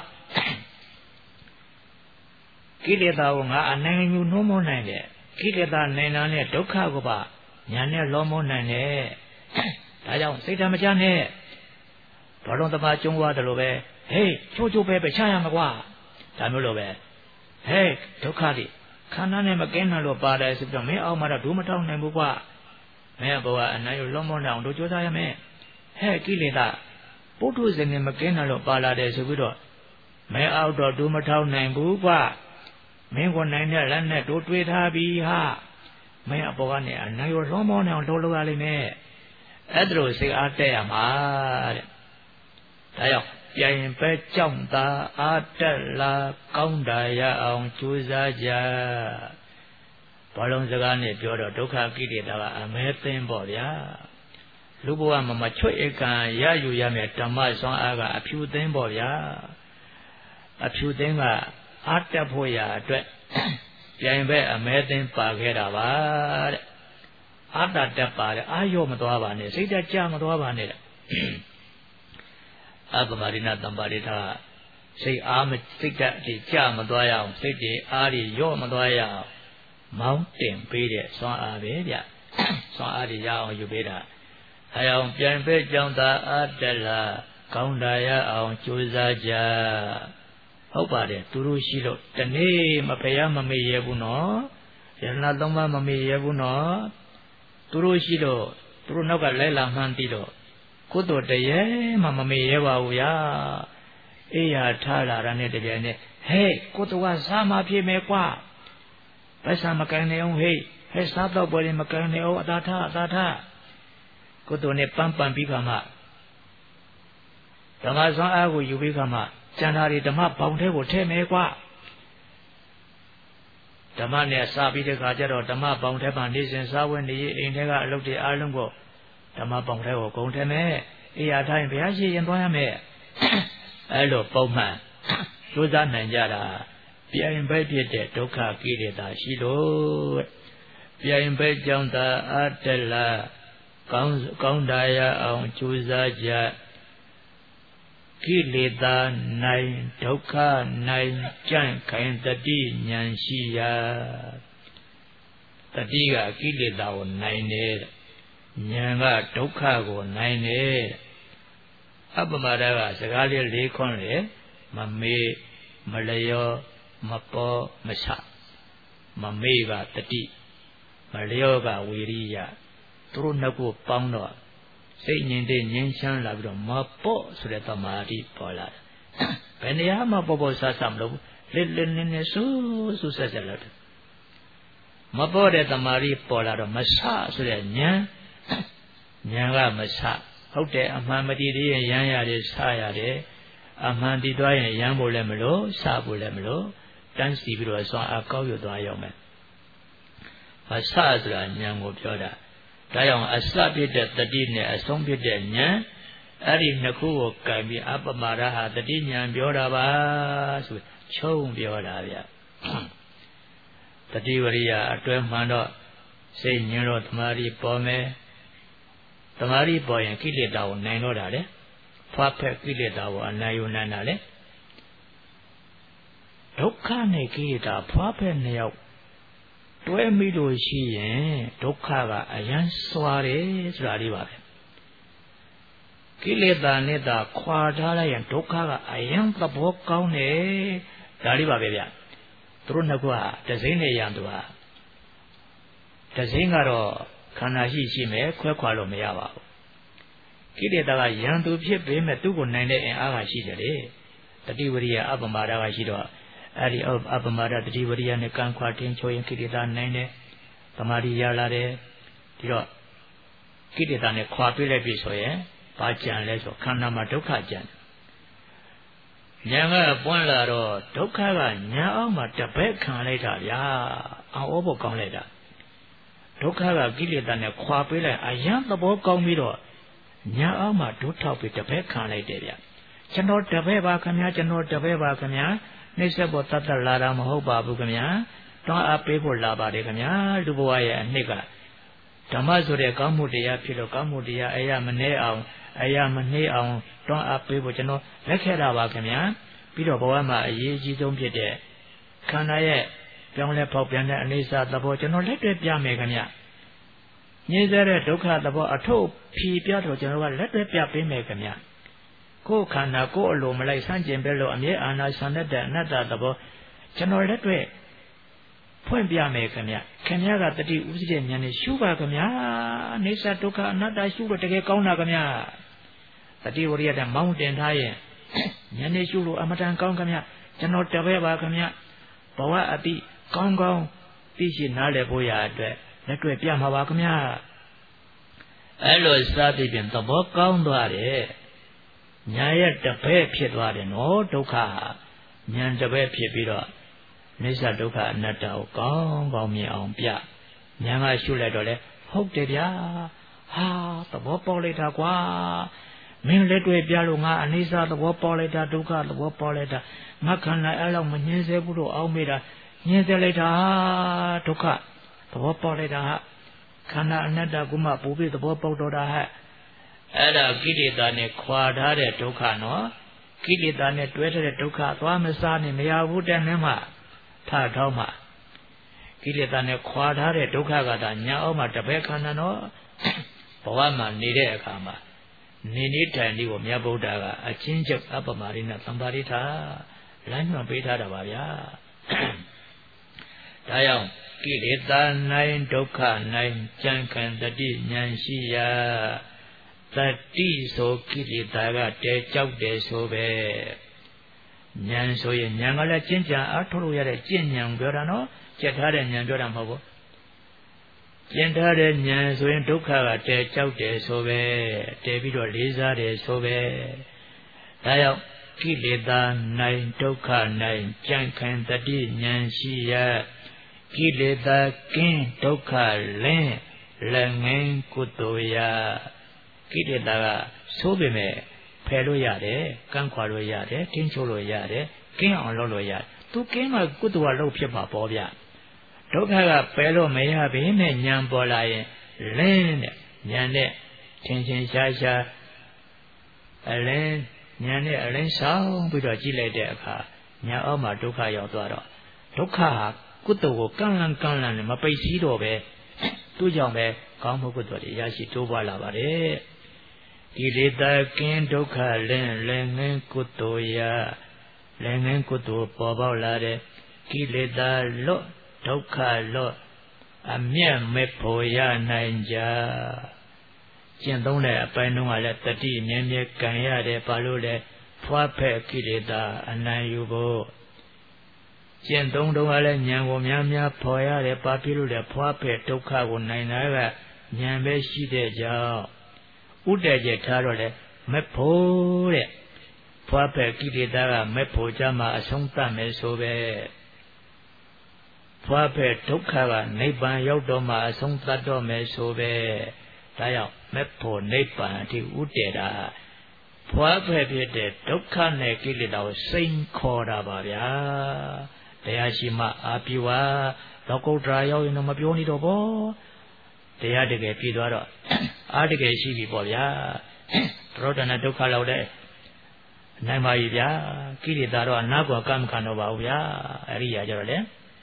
ကိလေသာကိုငါအနိုင်ယူနှိုးမောနိုင်တယ်ကိလေသာနိုင်တာနဲ့ဒုက္ခကိုပါညာနဲ့လောမောနိုင်တယ်ဒါကြောင့်စိတ်ဓာတ်မကျနဲ့ဘာလို့တမကျုံသွားတယ်လို့ပဲဟေးချိုးချိုးပဲချရမှာကွာဒါမျိုးလိုပဲဟေးဒုက္ခတွေခန္ဓာနဲ့မကင်းတယ်လို့ပါတယ်ဆိုပြီးတော့မင်းအောင်မှာတော့ဒုမထောက်နိုင်ဘူးကွာမင်းဘောကအနိုင်ယူလောမောနိုင်အောင်တို့ကြိုးစားရမယ်ဟဲ့ကိလေသာပုထုဇဉ်နဲ့မကင်းတယ်လို့ပါလာတယ်ဆိုပြီးတော့မင်းအောင်တော့ဒုမထောက်နိုင်ဘူးကွာမင်းကိုနိုင်တဲ့လက်နဲ့တို့တွေးထားပြီးဟာမင်းအပေါ်ကနေအနိုင်ရောလောမောနေအောင်လုပ်ရလိမ့်မယ်အဲ့ဒါလိုစိတ်အားတက်ရမှာတဲ့ဒါကြောင့်ပြန်ပဲကြောင့်သာအားတက်လာကောင်းတာရအောင်ကြိုးစားကြဘာလုံးစကားနဲ့ပြောတော့ဒုက္ခကိလေသာကအမဲသိမ်းပေါ့ဗျာလူဘဝမှာမချွတ်ဧကံရယူရမယ်ဓမ္မဆွမ်းအားကအဖြူသိမ်းပေါ့ဗျာအဖြူသိမ်းကအားတက်ဖို့ရအတွက်ပြန်ပဲအမဲသိမ်းပါခဲ့တာပါတဲ့အာတတက်ပါတယ်အာရောမသွားပါနဲ့စိတ်ဓာတ်ကြမသွားပါနဲ့အပမရိဏတံပါရိထာစိတ်အားမစိတ်ဓာတ်တွေကြမသွားရအောင်စိတ်တွေအားတွေရော့မသွားရအောင်မောင်းတင်ပေးတဲ့စွမ်းအားပဲဗျစွမ်းအားတွေရအောင်ယူပေးတာအဲအောင်ပြန်ပဲကြောင်းသာအားတက်လာကောင်းတာရအောင်ကြိုးစားကြဟုတ်ပါတယ်သူတို့ရှိလို့တနေ့မဖျားမမေ့ရဘူးနော်ယရဏသုံးပါးမမေ့ရဘူးနော်သူတို့ရှိလို့သူတို့နောက်ကလဲလာမှန်းသိတော့ကိုယ်တော်တည်းမှမမေ့ရပါဘူးယာအေးရထားလာတာနဲ့တကယ်နဲ့ဟဲ့ကိုယ်တော်ကစားမဖြစ်မယ်ကွာပတ်စံမကန်နေအောင်ဟဲ့စားတော့ပေါ်ရင်မကန်နေအောင်အသာထကိုယ်တော်နဲ့ပန်းပန်ပြီးခါမှဓမ္မဆွမ်းအားကိုယူပြီးခါမှကျန်တာတွေဓမ္မပေါင်ထဲကိုထည့်မယ်ကွာဓမ္မနဲ့စားပြီးတဲ့ခါကျတော့ဓမ္မပေါင်ထဲမှာနေစဉ်စားဝတ်နေရေးအိမ်ထဲကအလုပ်တွေအားလုံးကိုဓမ္မပေါင်ထဲကိုကုန်ထည့်မယ်အေးရထားရင်ဘုရားရှိရင်သွားရမယ်အဲ့လိုပုံမှန်ကြိုးစားနိုင်ကြတာပြန်ပဲဖြစ်တဲ့ဒုက္ခကိလေသာရှိလို့ပြန်ပဲကြောင့်သာအတ္တလာကောင်းတာရအောင်ကြိုးစားကြကိလေသာနိုင်ဒုက္ခနိုင်ကြံ့ခိုင်တတိဉာဏ်ရှိရာတတိကကိလေသာကိုနိုင်တယ်ဉာဏ်ကဒုက္ခကိုနိုင်တယ်အပမဒကစကားလေး၄ခွန်းလေမမေ့မလျောမပေါ်မချမမေ့ကတတိမလျောကဝီရိယသူတို့နှစ်ခုပေါင်းတော့စိတ်ငြိမ်တဲ့ငြိမ်းချမ်းလာပြီးတော့မပေါ့ဆိုတဲ့သမာဓိပေါ်လာတယ်ဘယ်နေရာမှပေါ့ဆဆမလို့လစ်နေဆူဆက်လို့မပေါ့တဲ့သမာဓိပေါ်လာတော့မဆဆိုတဲ့ဉာဏ်ကမဆဟုတ်တယ်အမှန်မတည်သေးရင်ရမ်းရတယ်ဆရတယ်အမှန်တည်သွားရင်ရမ်းဖို့လည်းမလို့ဆဖို့လည်းမလို့တန်းစီပြီးတော့ဆွမ်းအားကောက်ရွတ်သွားရောက်မယ်မဆဆိုတာဉာဏ်ကိုပြောတာဒါကြောင့်အစဖြစ်တဲ့တတိနဲ့အဆုံးဖြစ်တဲ့ဉာဏ်အဲ့ဒီနှစ်ခုကိုကံပြီးအပမရဟာတတိဉာဏ်ပြောတာပါဆိုချုံပြောတာဗျတတိဝရိယအတွဲမှန်တော့စိတ်ညင်တော့သမာဓိပေါ်မယ်သမာဓိပေါ်ရင်ကိလေသာကိုနိုင်တော့တာလေဖွားဖက်ကိလေသာကိုအနိုင်ယူနိုင်တာလေဒုက္ခနဲ့ကိလေသာဖွားဖက်နှစ်ယောက်တွဲမိလို့ရှိရင်ဒုက္ခကအယံစွာတယ်ဆိုတာလေးပါပဲကိလေသာနဲ့သာခွာထားလိုက်ရင်ဒုက္ခကအယံသဘောကောင်းတယ်ဒါလေးပါပဲဗျသူတို့နှစ်ခုကတစိမ့်နဲ့ရံသူဟာတစိမ့်ကတော့ခန္ဓာရှိမယ်ခွဲခွာလို့မရပါဘူးကိလေသာကရံသူဖြစ်ပေမဲ့သူ့ကိုနိုင်တဲ့အင်အားကရှိတယ်လေတတိဝရိယအပမဒကရှိတော့အဲ့ဒီအပမဒတတိဝရိယနဲ့ကံခွာတင်းချိုးရင်ကိလေသာနိုင်တယ်သမာဓိရလာတယ်ဒီတော့ကိလေသာနဲ့ခွာပြလိုက်ပြီဆိုရင်ဘာကြံလဲဆိုခန္ဓာမှာဒုက္ခကြံဉာဏ်ကပွင့်လာတော့ဒုက္ခကဉာဏ်အောင်မှာတပည့်ခံလိုက်တာဗျာအော်ဘောကောင်းလိုက်တာဒုက္ခကကိလေသာနဲ့ခွာပေးလိုက်အယံသဘောကောင်းပြီးတော့ညာအောင်မှဒုထောက်ပြီးတပည့်ခံလိုက်တယ်ဗျကျွန်တော်တပည့်ပါခင်ဗျာကျွန်တော်တပည့်ပါခင်ဗျာနှိစ္စဘောတတ်တလာတာမဟုတ်ပါဘူးခင်ဗျာတောင်းအားပေးဖို့လာပါတယ်ခင်ဗျာလူဘဝရဲ့အနှစ်ကဓမ္မဆိုတဲ့ကောင်းမှုတရားဖြစ်လို့ကောင်းမှုတရားအရာမနှဲအောင်အရာမနှေးအောင်တွန်းအားပေးဖို့ကျွန်တော်လက်ခဲ့တာပါခင်ဗျာပြီးတော့ဘဝမှာအရေးကြီးဆုံးဖြစ်တဲ့ခန္ဓာရဲ့ပြောင်းလဲပေါက်ပြန်တဲ့အနေစာသဘောကျွန်တော်လက်တွေ့ပြမယ်ခင်ဗျာညင်းစေတဲ့ဒုက္ခသဘောအထုတ်ဖြေပြတော့ကျွန်တော်ကလက်တွေ့ပြပေးမယ်ခင်ဗျာကိုယ်ခန္ဓာကိုယ်အလိုမလိုက်ဆန့်ကျင်ပဲလို့အမြဲအာနာဆန္ဒတဲ့အနတ္တသဘောကျွန်တော်လက်တွေ့ဖွင့်ပြမယ်ခင်ဗျခင်ဗျားကတတိဥစ္စတဲ့ဉာဏ်နဲ့ရှုပါခင်ဗျာအိသဒုက္ခအနတ္တရှုလို့တကယ်ကောင်းတာခင်ဗျာတတိဝရိယတဲ့မောင်းတင်ထားရင်ဉာဏ်နဲ့ရှုလို့အမတန်ကောင်းခင်ဗျကျွန်တော်တပည့်ပါခင်ဗျဘဝအတိကောင်းကောင်းသိရှိနားလည်ဖို့ရအတွက်လက်တွေ့ပြမှာပါခင်ဗျအဲ့လိုစသည်ဖြင့်သဘောကောင်းသွားတယ်ညာရဲ့တပည့်ဖြစ်သွားတယ်နော်ဒုက္ခဉာဏ်တပည့်ဖြစ်ပြီးတော့အိသဒုက္ခအနတ္တကိုကောင်းကောင်းမြင်အောင်ပြဉာဏ်ကရှုလိုက်တော့လေဟုတ်တယ်ဗျာဟာသဘောပေါက်လိုက်တာကွာမင်းလက်တွေ့ပြလို့ငါအိသသဘောပေါက်လိုက်တာဒုက္ခသဘောပေါက်လိုက်တာငါခန္ဓာအဲ့လောက်မညှင်းဆဲဘူးလို့အောင်းမိတာညှင်းဆဲလိုက်တာဒုက္ခသဘောပေါက်လိုက်တာဟာခန္ဓာအနတ္တကုမပူပြီးသဘောပေါက်တော့တာဟဲ့အဲ့ဒါကိလေသာနဲ့ခွာထားတဲ့ဒုက္ခနော်ကိလေသာနဲ့တွဲထားတဲ့ဒုက္ခသွားမစားနဲ့မရဘူးတဲ့နှမှာထထောင်းမှာကိလေသာနဲ့ခွာထားတဲ့ဒုက္ခကသာညာအောင်မှာတပည့်ခန္ဓာနော်ဘဝမှာနေတဲ့အခါမှာနေနေထိုင်နေကိုမြတ်ဗုဒ္ဓကအချင်းချုပ်အပ္ပမရိဏသံပါရိထာလမ်းညွှန်ပေးထားတာပါဗျာဒါကြောင့်ကိလေသာ၌ဒုက္ခ၌ကြံခံတတိဉာဏ်ရှိရာတတိဆိုကိလေသာကတဲကြောက်တယ်ဆိုပဲဉာဏ်ဆိုရင်ဉာဏ်ကလည်းကျင့်ကြံအားထုတ်လို့ရတဲ့ကျင့်ဉာဏ်ပြောတာနော်ကျက်ထားတဲ့ဉာဏ်ပြောတာမဟုတ်ဘူးကျင့်ထားတဲ့ဉာဏ်ဆိုရင်ဒုက္ခကတဲကြောက်တယ်ဆိုပဲတဲပြီးတော့လေးစားတယ်ဆိုပဲဒါကြောင့်ကိလေသာ၌ဒုက္ခ၌ကြံခံတတိဉာဏ်ရှိရာကိလေသာကင်းဒုက္ခလင်းလက်ငင်းကုသိုလ်ရာကိလေသာကဆိုးပေမဲ့ဖယ်လို့ရတယ်ကန့်ခွာလို့ရတယ်ထိန်းချုပ်လို့ရတယ်ကင်းအောင်လုပ်လို့ရတယ်သူကင်းမှကုသိုလ်ကလုပ်ဖြစ်မှာပေါ့ဗျဒုက္ခကပယ်လို့မရဘဲနဲ့ဉာဏ်ပေါ်လာရင်လင်းတဲ့ဉာဏ်နဲ့ထင်ထင်ရှားရှားအလင်းဉာဏ်နဲ့အလင်းဆောင်ပြီးတော့ကြည့်လိုက်တဲ့အခါဉာဏ်အောက်မှာဒုက္ခရောက်သွားတော့ဒုက္ခဟာကုသိုလ်ကိုကန့်လန့်နဲ့မပိတ်စည်းတော့ပဲသူ့ကြောင့်ပဲကောင်းမှုကုသိုလ်တွေရရှိတိုးပွားလာပါတယ်ကိလေသာကင်းဒုက္ခလင်းလည်းငင်းကုသိုလ်ရာလည်းငင်းကုသိုလ်ပေါ်ပေါက်လာတဲ့ကိလေသာလွတ်ဒုက္ခလွတ်အမျက်မဲ့ဖို့ရနိုင်ကြကျင့်သုံးတဲ့အပိုင်းတုန်းကလည်းတတိမြဲမြဲကံရတယ်ဘာလို့လဲဖွာဖက်ကိလေသာအနိုင်ယူဖို့ကျင့်သုံးတုန်းကလည်းဉာဏ်ကိုများများဖော်ရတယ်ဘာဖြစ်လို့လဲဖွာဖက်ဒုက္ခကိုနိုင်တာကဉာဏ်ပဲရှိတဲ့ကြောင့်ဥတည်ချက်ထားတော့လေမဲ့ဖို့တဲ့ဖွာဖက်ကိလေသာကမဲ့ဖို့ကြမှာအဆုံးသတ်မယ်ဆိုပဲဖွာဖက်ဒုက္ခကနိဗ္ဗာန်ရောက်တော့မှအဆုံးသတ်တော့မယ်ဆိုပဲဒါကြောင့်မဲ့ဖို့နိဗ္ဗာန်အထိဥတည်တာဖွာဖက်ဖြစ်တဲ့ဒုက္ခနဲ့ကိလေသာကိုစိန်ခေါ်တာပါဗျာတရားရှိမှအာပိဝါလောကုတ္တရာရောက်ရင်တော့မပြောနေတော့ဘောတရားတကယ်ပြည်သွားတော့အားတကယ်ရှိပြီပေါ့ဗျာသရောတနာဒုက္ခလောက်တဲ့နိုင်ပါပြီဗျာကိလေသာတော့အနာကွာကမ္မခံတော့ပါဘူးဗျာအရိယာကြတော့လေ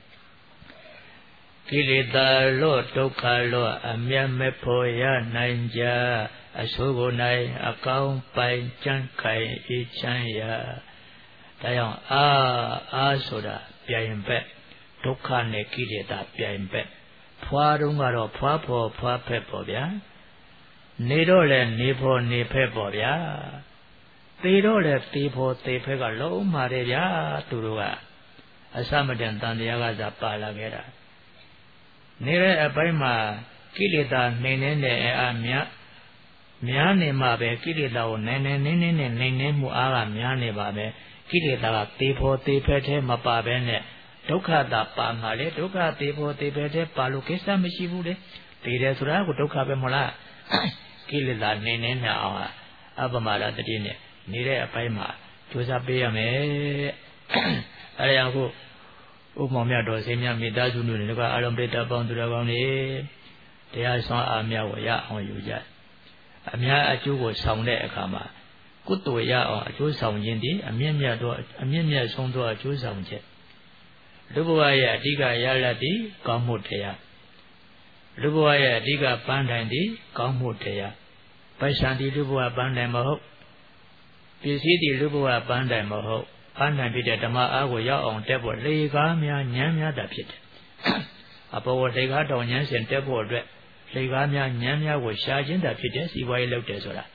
ကိလေသာလောဒုက္ခလောအမြတ်မဲ့ဖို့ရနိုင်ကြအဆိုးကိုနိုင်အကောင်းပိုင်ကြံ့ခိုင်အေးချမ်းရာဒါကြောင့်အားဆိုတာပြိုင်ဘက်ဒုက္ခနဲ့ကိလေသာပြိုင်ဘက်ဖွာတုံးကတော့ဖွာဖို့ဖွာဖက်ပေါ့ဗျာနေတော့လဲနေဖို့နေဖက်ပေါ့ဗျာသေတော့လဲသေဖို့သေဖက်ကလုံးမာတယ်ဗျာသူတို့ကအစမတန်တန်တရားကစားပါလာခဲ့တာနေတဲ့အပိုင်းမှာကိလေသာနှိမ့်နေတဲ့အားများနေမှာပဲကိလေသာကိုနိုင်နေမှုအားကများနေပါပဲကိလေသာကသေဖို့သေဖက်ထဲမပါပဲနဲ့ဒုက္ခတာပါမှာလေဒုက္ခသေဖို့သေဖက်ထဲပါလို့ကိစ္စမရှိဘူးလေသေတယ်ဆိုတာကိုဒုက္ခပဲမဟုတ်လားကိလေသာနေနေအောင်အပမရတတိနဲ့နေတဲ့အပိုင်းမှာကြိုးစားပေးရမယ်အဲဒါကြောင့်ခုဥပ္ပမောင်မြတ်တော်စင်မြမိသားစုတို့လည်းကအလုံးပိတ္တပေါင်းသူတော်ကောင်းတွေတရားဆောင်အမြတ်ကိုရအောင်ယူကြအများအကျိုးကိုဆောင်တဲ့အခါမှာကုသိုလ်ရအောင်အကျိုးဆောင်ခြင်းဒီအမြင့်မြတ်ဆုံးသောအကျိုးဆောင်ချက်လူဘဝရဲ့အဓိကရလဒ်ဒီကောင်းမှုတရားလူဘဝရဲ့အဓိကပန်းတိုင်ဒီကောင်းမှုတရားပိုက်ဆံဒီလူဘဝပန်းတိုင်မဟုတ်ပစ္စည်းဒီလူဘဝပန်းတိုင်မဟုတ်ပန်းတိုင်ဖြစ်တဲ့ဓမ္မအားကိုရောက်အောင်တက်ဖို့လေကားများဉာဏ်များတာဖြစ်တယ်အပေါ်ဝလေကားတော်ဉာဏ်စဉ်တက်ဖို့အတွက်လေကားများဉာဏ်များကိုရှားခြင်းတာဖြစ်တဲ့စီးပွားရေးလုပ်တယ်ဆိုတာ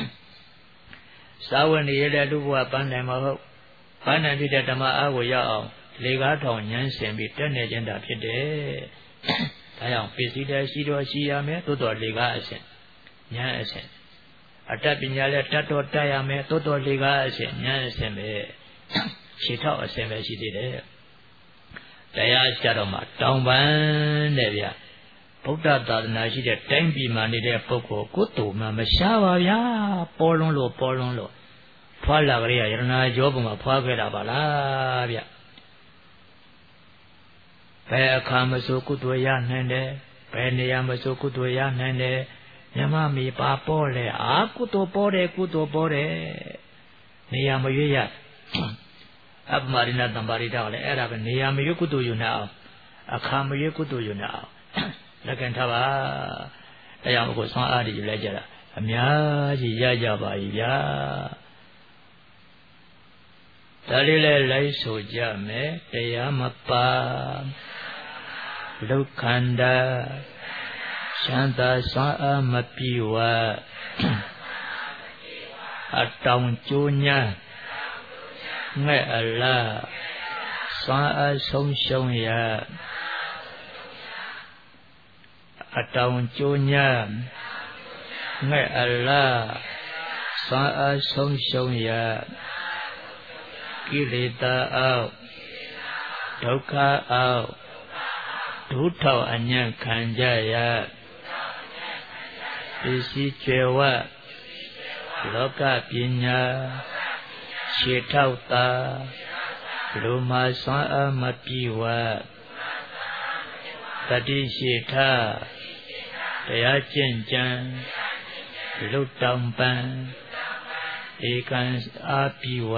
စာဝတ်နေရတဲ့လူဘဝပန်းတိုင်မဟုတ်ပန်းတိုင်ဖြစ်တဲ့ဓမ္မအားကိုရောက်အောင်လေကားတော်ဉာဏ်စဉ်ပြီးတက်နေခြင်းတာဖြစ်တယ်ဒါကြောင့်ပစ္စည်းတည်းရှိတော်ရှိရမယ်သို့တော်လေကားအစဉ်ဉာဏ်အစဉ်အတ္တပညာလည်းတတ်တော်တတ်ရမယ်သို့တော်လေကားအစဉ်ဉာဏ်အစဉ်ပဲခြေထောက်အစဉ်ပဲရှိသေးတယ်တရားကြတော့မှတောင်ပန်းတဲ့ဗျဗုဒ္ဓသာသနာရှိတဲ့တိုင်းပြည်မှာနေတဲ့ပုဂ္ဂိုလ်ကိုယ်တူမှမရှားပါဗျာပေါ်လွန်းလို့ဖွာလာကြရရဏကျောပုံမှာဖွာခဲ့တာပါလားဗျဘယ်အခါမဆိုကုသိုလ်ရနိုင်တယ်ဘယ်နေရာမဆိုကုသိုလ်ရနိုင်တယ်မြမမီပါပေါ်လေကုသိုလ်ပေါ်တယ်နေရာမရွေးရအပမရိဏတံပါရိတာလည်းအဲ့ဒါပဲနေရာမရွေးကုသိုလ်ယူနေအောင်အခါမရွေးကုသိုလ်ယူနေအောင်လက်ခံထားပါတရားမကိုဆွမ်းအားတည်ယူလိုက်ကြတာအများကြီးရကြပါ၏ဗျာဒါလေးလည်းလိုက်ဆိုကြမယ်တရားမပါဒုက္ခန္တာချမ်းသာဆွမ်းအားမပြေဝအတောင်ကျိုးညာငဲ့အလားဆွမ်းအားဆုံးရှုံးရအတောင်ကျိုးညာငဲ့အလားဆွမ်းအားဆုံးရှုံးရကိလေသာအောက်ဒုက္ခအောက်ဒုထောက်အညံ့ခံကြရပစ္စည်းကျွယ်ဝလောကပညာခြေထောက်သာလူမှာဆွမ်းအားမပြေဝတတိရှိထတရားကျင့်ကြံလုတောင်ပံဧကံအာပိဝ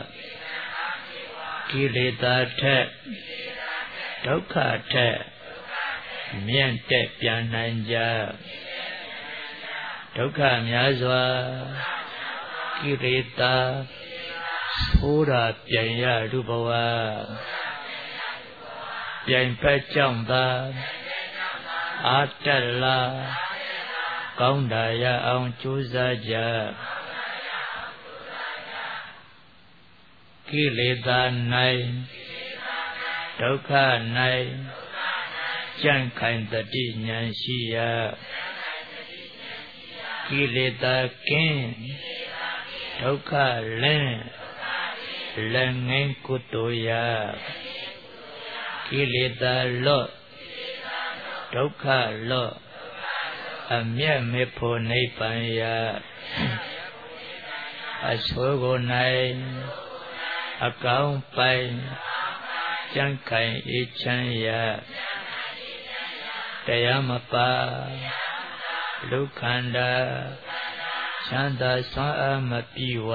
ကိလေသာထက်ဒုက္ခထက်မြင့်တက်ပြန်နိုင်ကြဒုက္ခများစွာကိလေသာဆိုးတာပြန်ရလူဘဝပြန်ဖက်ကြောင့်သာအာတလာကောင်းတာရအောင်ကြိုးစားကြကိလေသာ၌ဒုက္ခ၌ကြံ့ခိုင်တတိဉာဏ်ရှိရကိလေသာကင်းဒုက္ခလင်းလက်ငင်းကုသိုလ်ရကိလေသာလော့ဒုက္ခလော့အမျက်မေဖို့နိဗ္ဗာန်ရအဆိုးကို၌အကောင်းပိုင်ကြံ့ခိုင်အေးချမ်းရတရားမပါလူခန္ဓာချမ်းသာဆွမ်းအားမပြေဝ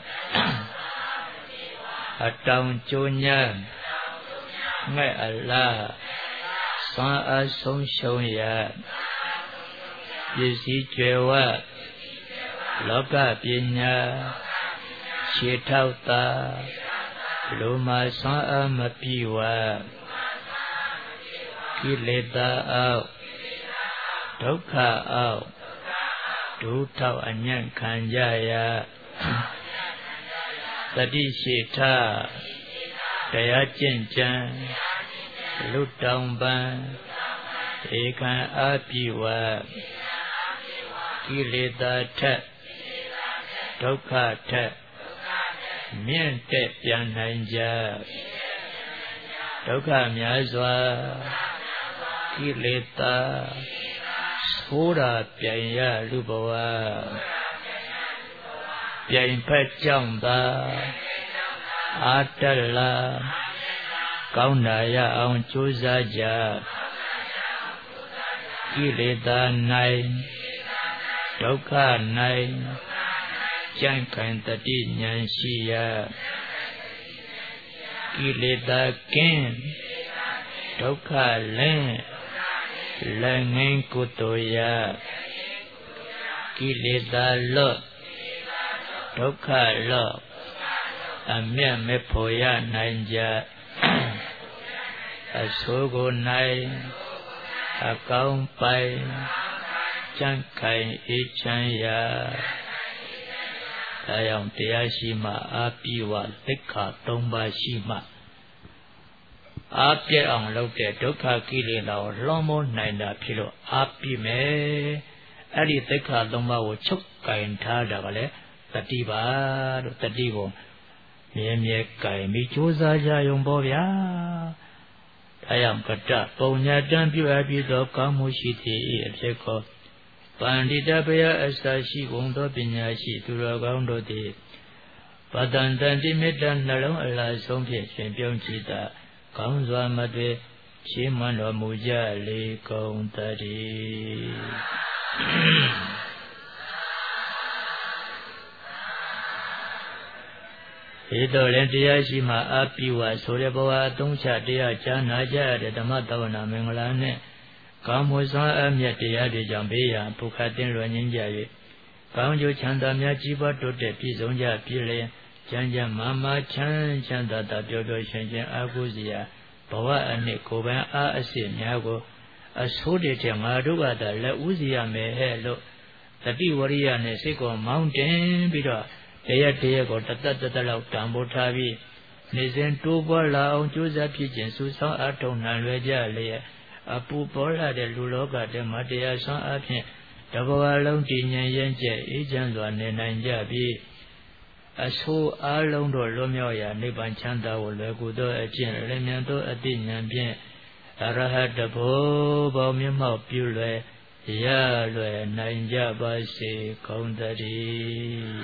အတောင်ကျိုးညာငဲ့အလားဆွမ်းအားဆုံးရှုံးရပစ္စည်းကျွယ်ဝလောကပညာခြေထောက်သာလူမှာဆွမ်းအားမပြေဝကိလေသာအောက်ဒုက္ခအောက်ဒုထောက်အညံ့ခံကြရတတိရှိထတရားကျင့်ကြံလူတောင်ပံဧကံအာပိဝကိလေသာထက်ဒုက္ခထက်မြင့်တက်ပြန်နိုင်ကြဒုက္ခများစွာကိလေသာဆိုးတာပြန်ရလူဘဝပြန်ဖက်ကြောင့်သာအာတလာကောင်းတာရအောင်ကြိုးစားကြကိကိလေသာ၌ဒုက္ခ၌ကြံ့ခိုင်တတိဉာဏ်ရှိရကိလေသာကင်းဒုက္ခလင်းလက်ငင်းကုသိုလ်ရကိလေသာလော့ဒုက္ခလော့အမြတ်မဖို့ရနိုင်ကြအဆိုးကို၌အကောင်းပိုင်ကြံ့ခိုင်အေးချမ်းရာဒါကြောင့်တရားရှိမှအာပိဝသိက္ခာ၃ပါးရှိမှအာပြည့်အောင်လုပ်တဲ့ဒုက္ခကိလေသာကိုလွှမ်းမိုးနိုင်တာဖြစ်လို့အာပိမယ်အဲ့ဒီသိက္ခာ၃ပါးကိုချုပ်ကင်ထားတာကလည်းတတိပါလို့တတိကိုမြဲမြဲကင်ပြီးကြိုးစားကြရုံပေါ့ဗျာဒါကြောင့်ကတပုံညာတံပြုအပ်ပြီးသောကောင်းမှုရှိသည့်အဖြစ်ကိုပန္တိတဘယအစရှိကုန်သောပညာရှိသူတော်ကောင်းတို့သည်ပတန်တန်တိမေတ္တာနှလုံးအလားဆုံးဖြင့်ရှင်ပြုံးကြည်သာကောင်းစွာမတွေ့ရှင်းမှန်တော်မူကြလေကုန်တည်းဒီတော့လည်းတရားရှိမှအပိဝဆိုတဲ့ဘဝအသုံးချတရားကြားနာကြရတဲ့ဓမ္မသဝနာမင်္ဂလာနဲ့ကောင်းမှုစွမ်းအမြတ်တရားတွေကြောင့်ဘေးရန်ဒုက္ခတင်းလွယ်ငြိမ်းကြ၍ကောင်းကျိုးချမ်းသာများကြီးပွားတိုးတက်ပြည့်စုံကြပြီလေကျမ်းကျမ်းမာမာချမ်းချမ်းသာသာပျော်ပျော်ရွှင်ရွှင်အားကိုးစရာဘဝအနှစ်ကိုယ်ပိုင်အားအစစ်များကိုအဆိုးတဲ့ငါတို့ကသာလက်ဦးစီရမယ်ဟဲ့လို့တတိဝရိယနဲ့စိတ်ကိုမောင်းတင်ပြီးတော့တရားကိုတသက်လောက်တန်ဖိုးထားပြီးနေစဉ်တိုးပွားလာအောင်ကြိုးစားဖြစ်ခြင်းစုဆောင်းအားထုတ်နိုင်လွယ်ကြလျက်အပူပေါ်လာတဲ့လူလောကထဲမှာတရားဆောင်အဖြစ်တဘဝလုံးတည်ငြိမ်ရင်ကျက်အေးချမ်းစွာနေနိုင်ကြပြီးအဆိုးအားလုံးတို့လွတ်မြောက်ရာနိဗ္ဗာန်ချမ်းသာကိုလွယ်ကူသောအကျင့်လျင်သောအသိဉာဏ်ဖြင့်အရဟတဘောပေါမျက်မှောက်ပြုလွယ်ရလွယ်နိုင်ကြပါစေကုန်သတည်း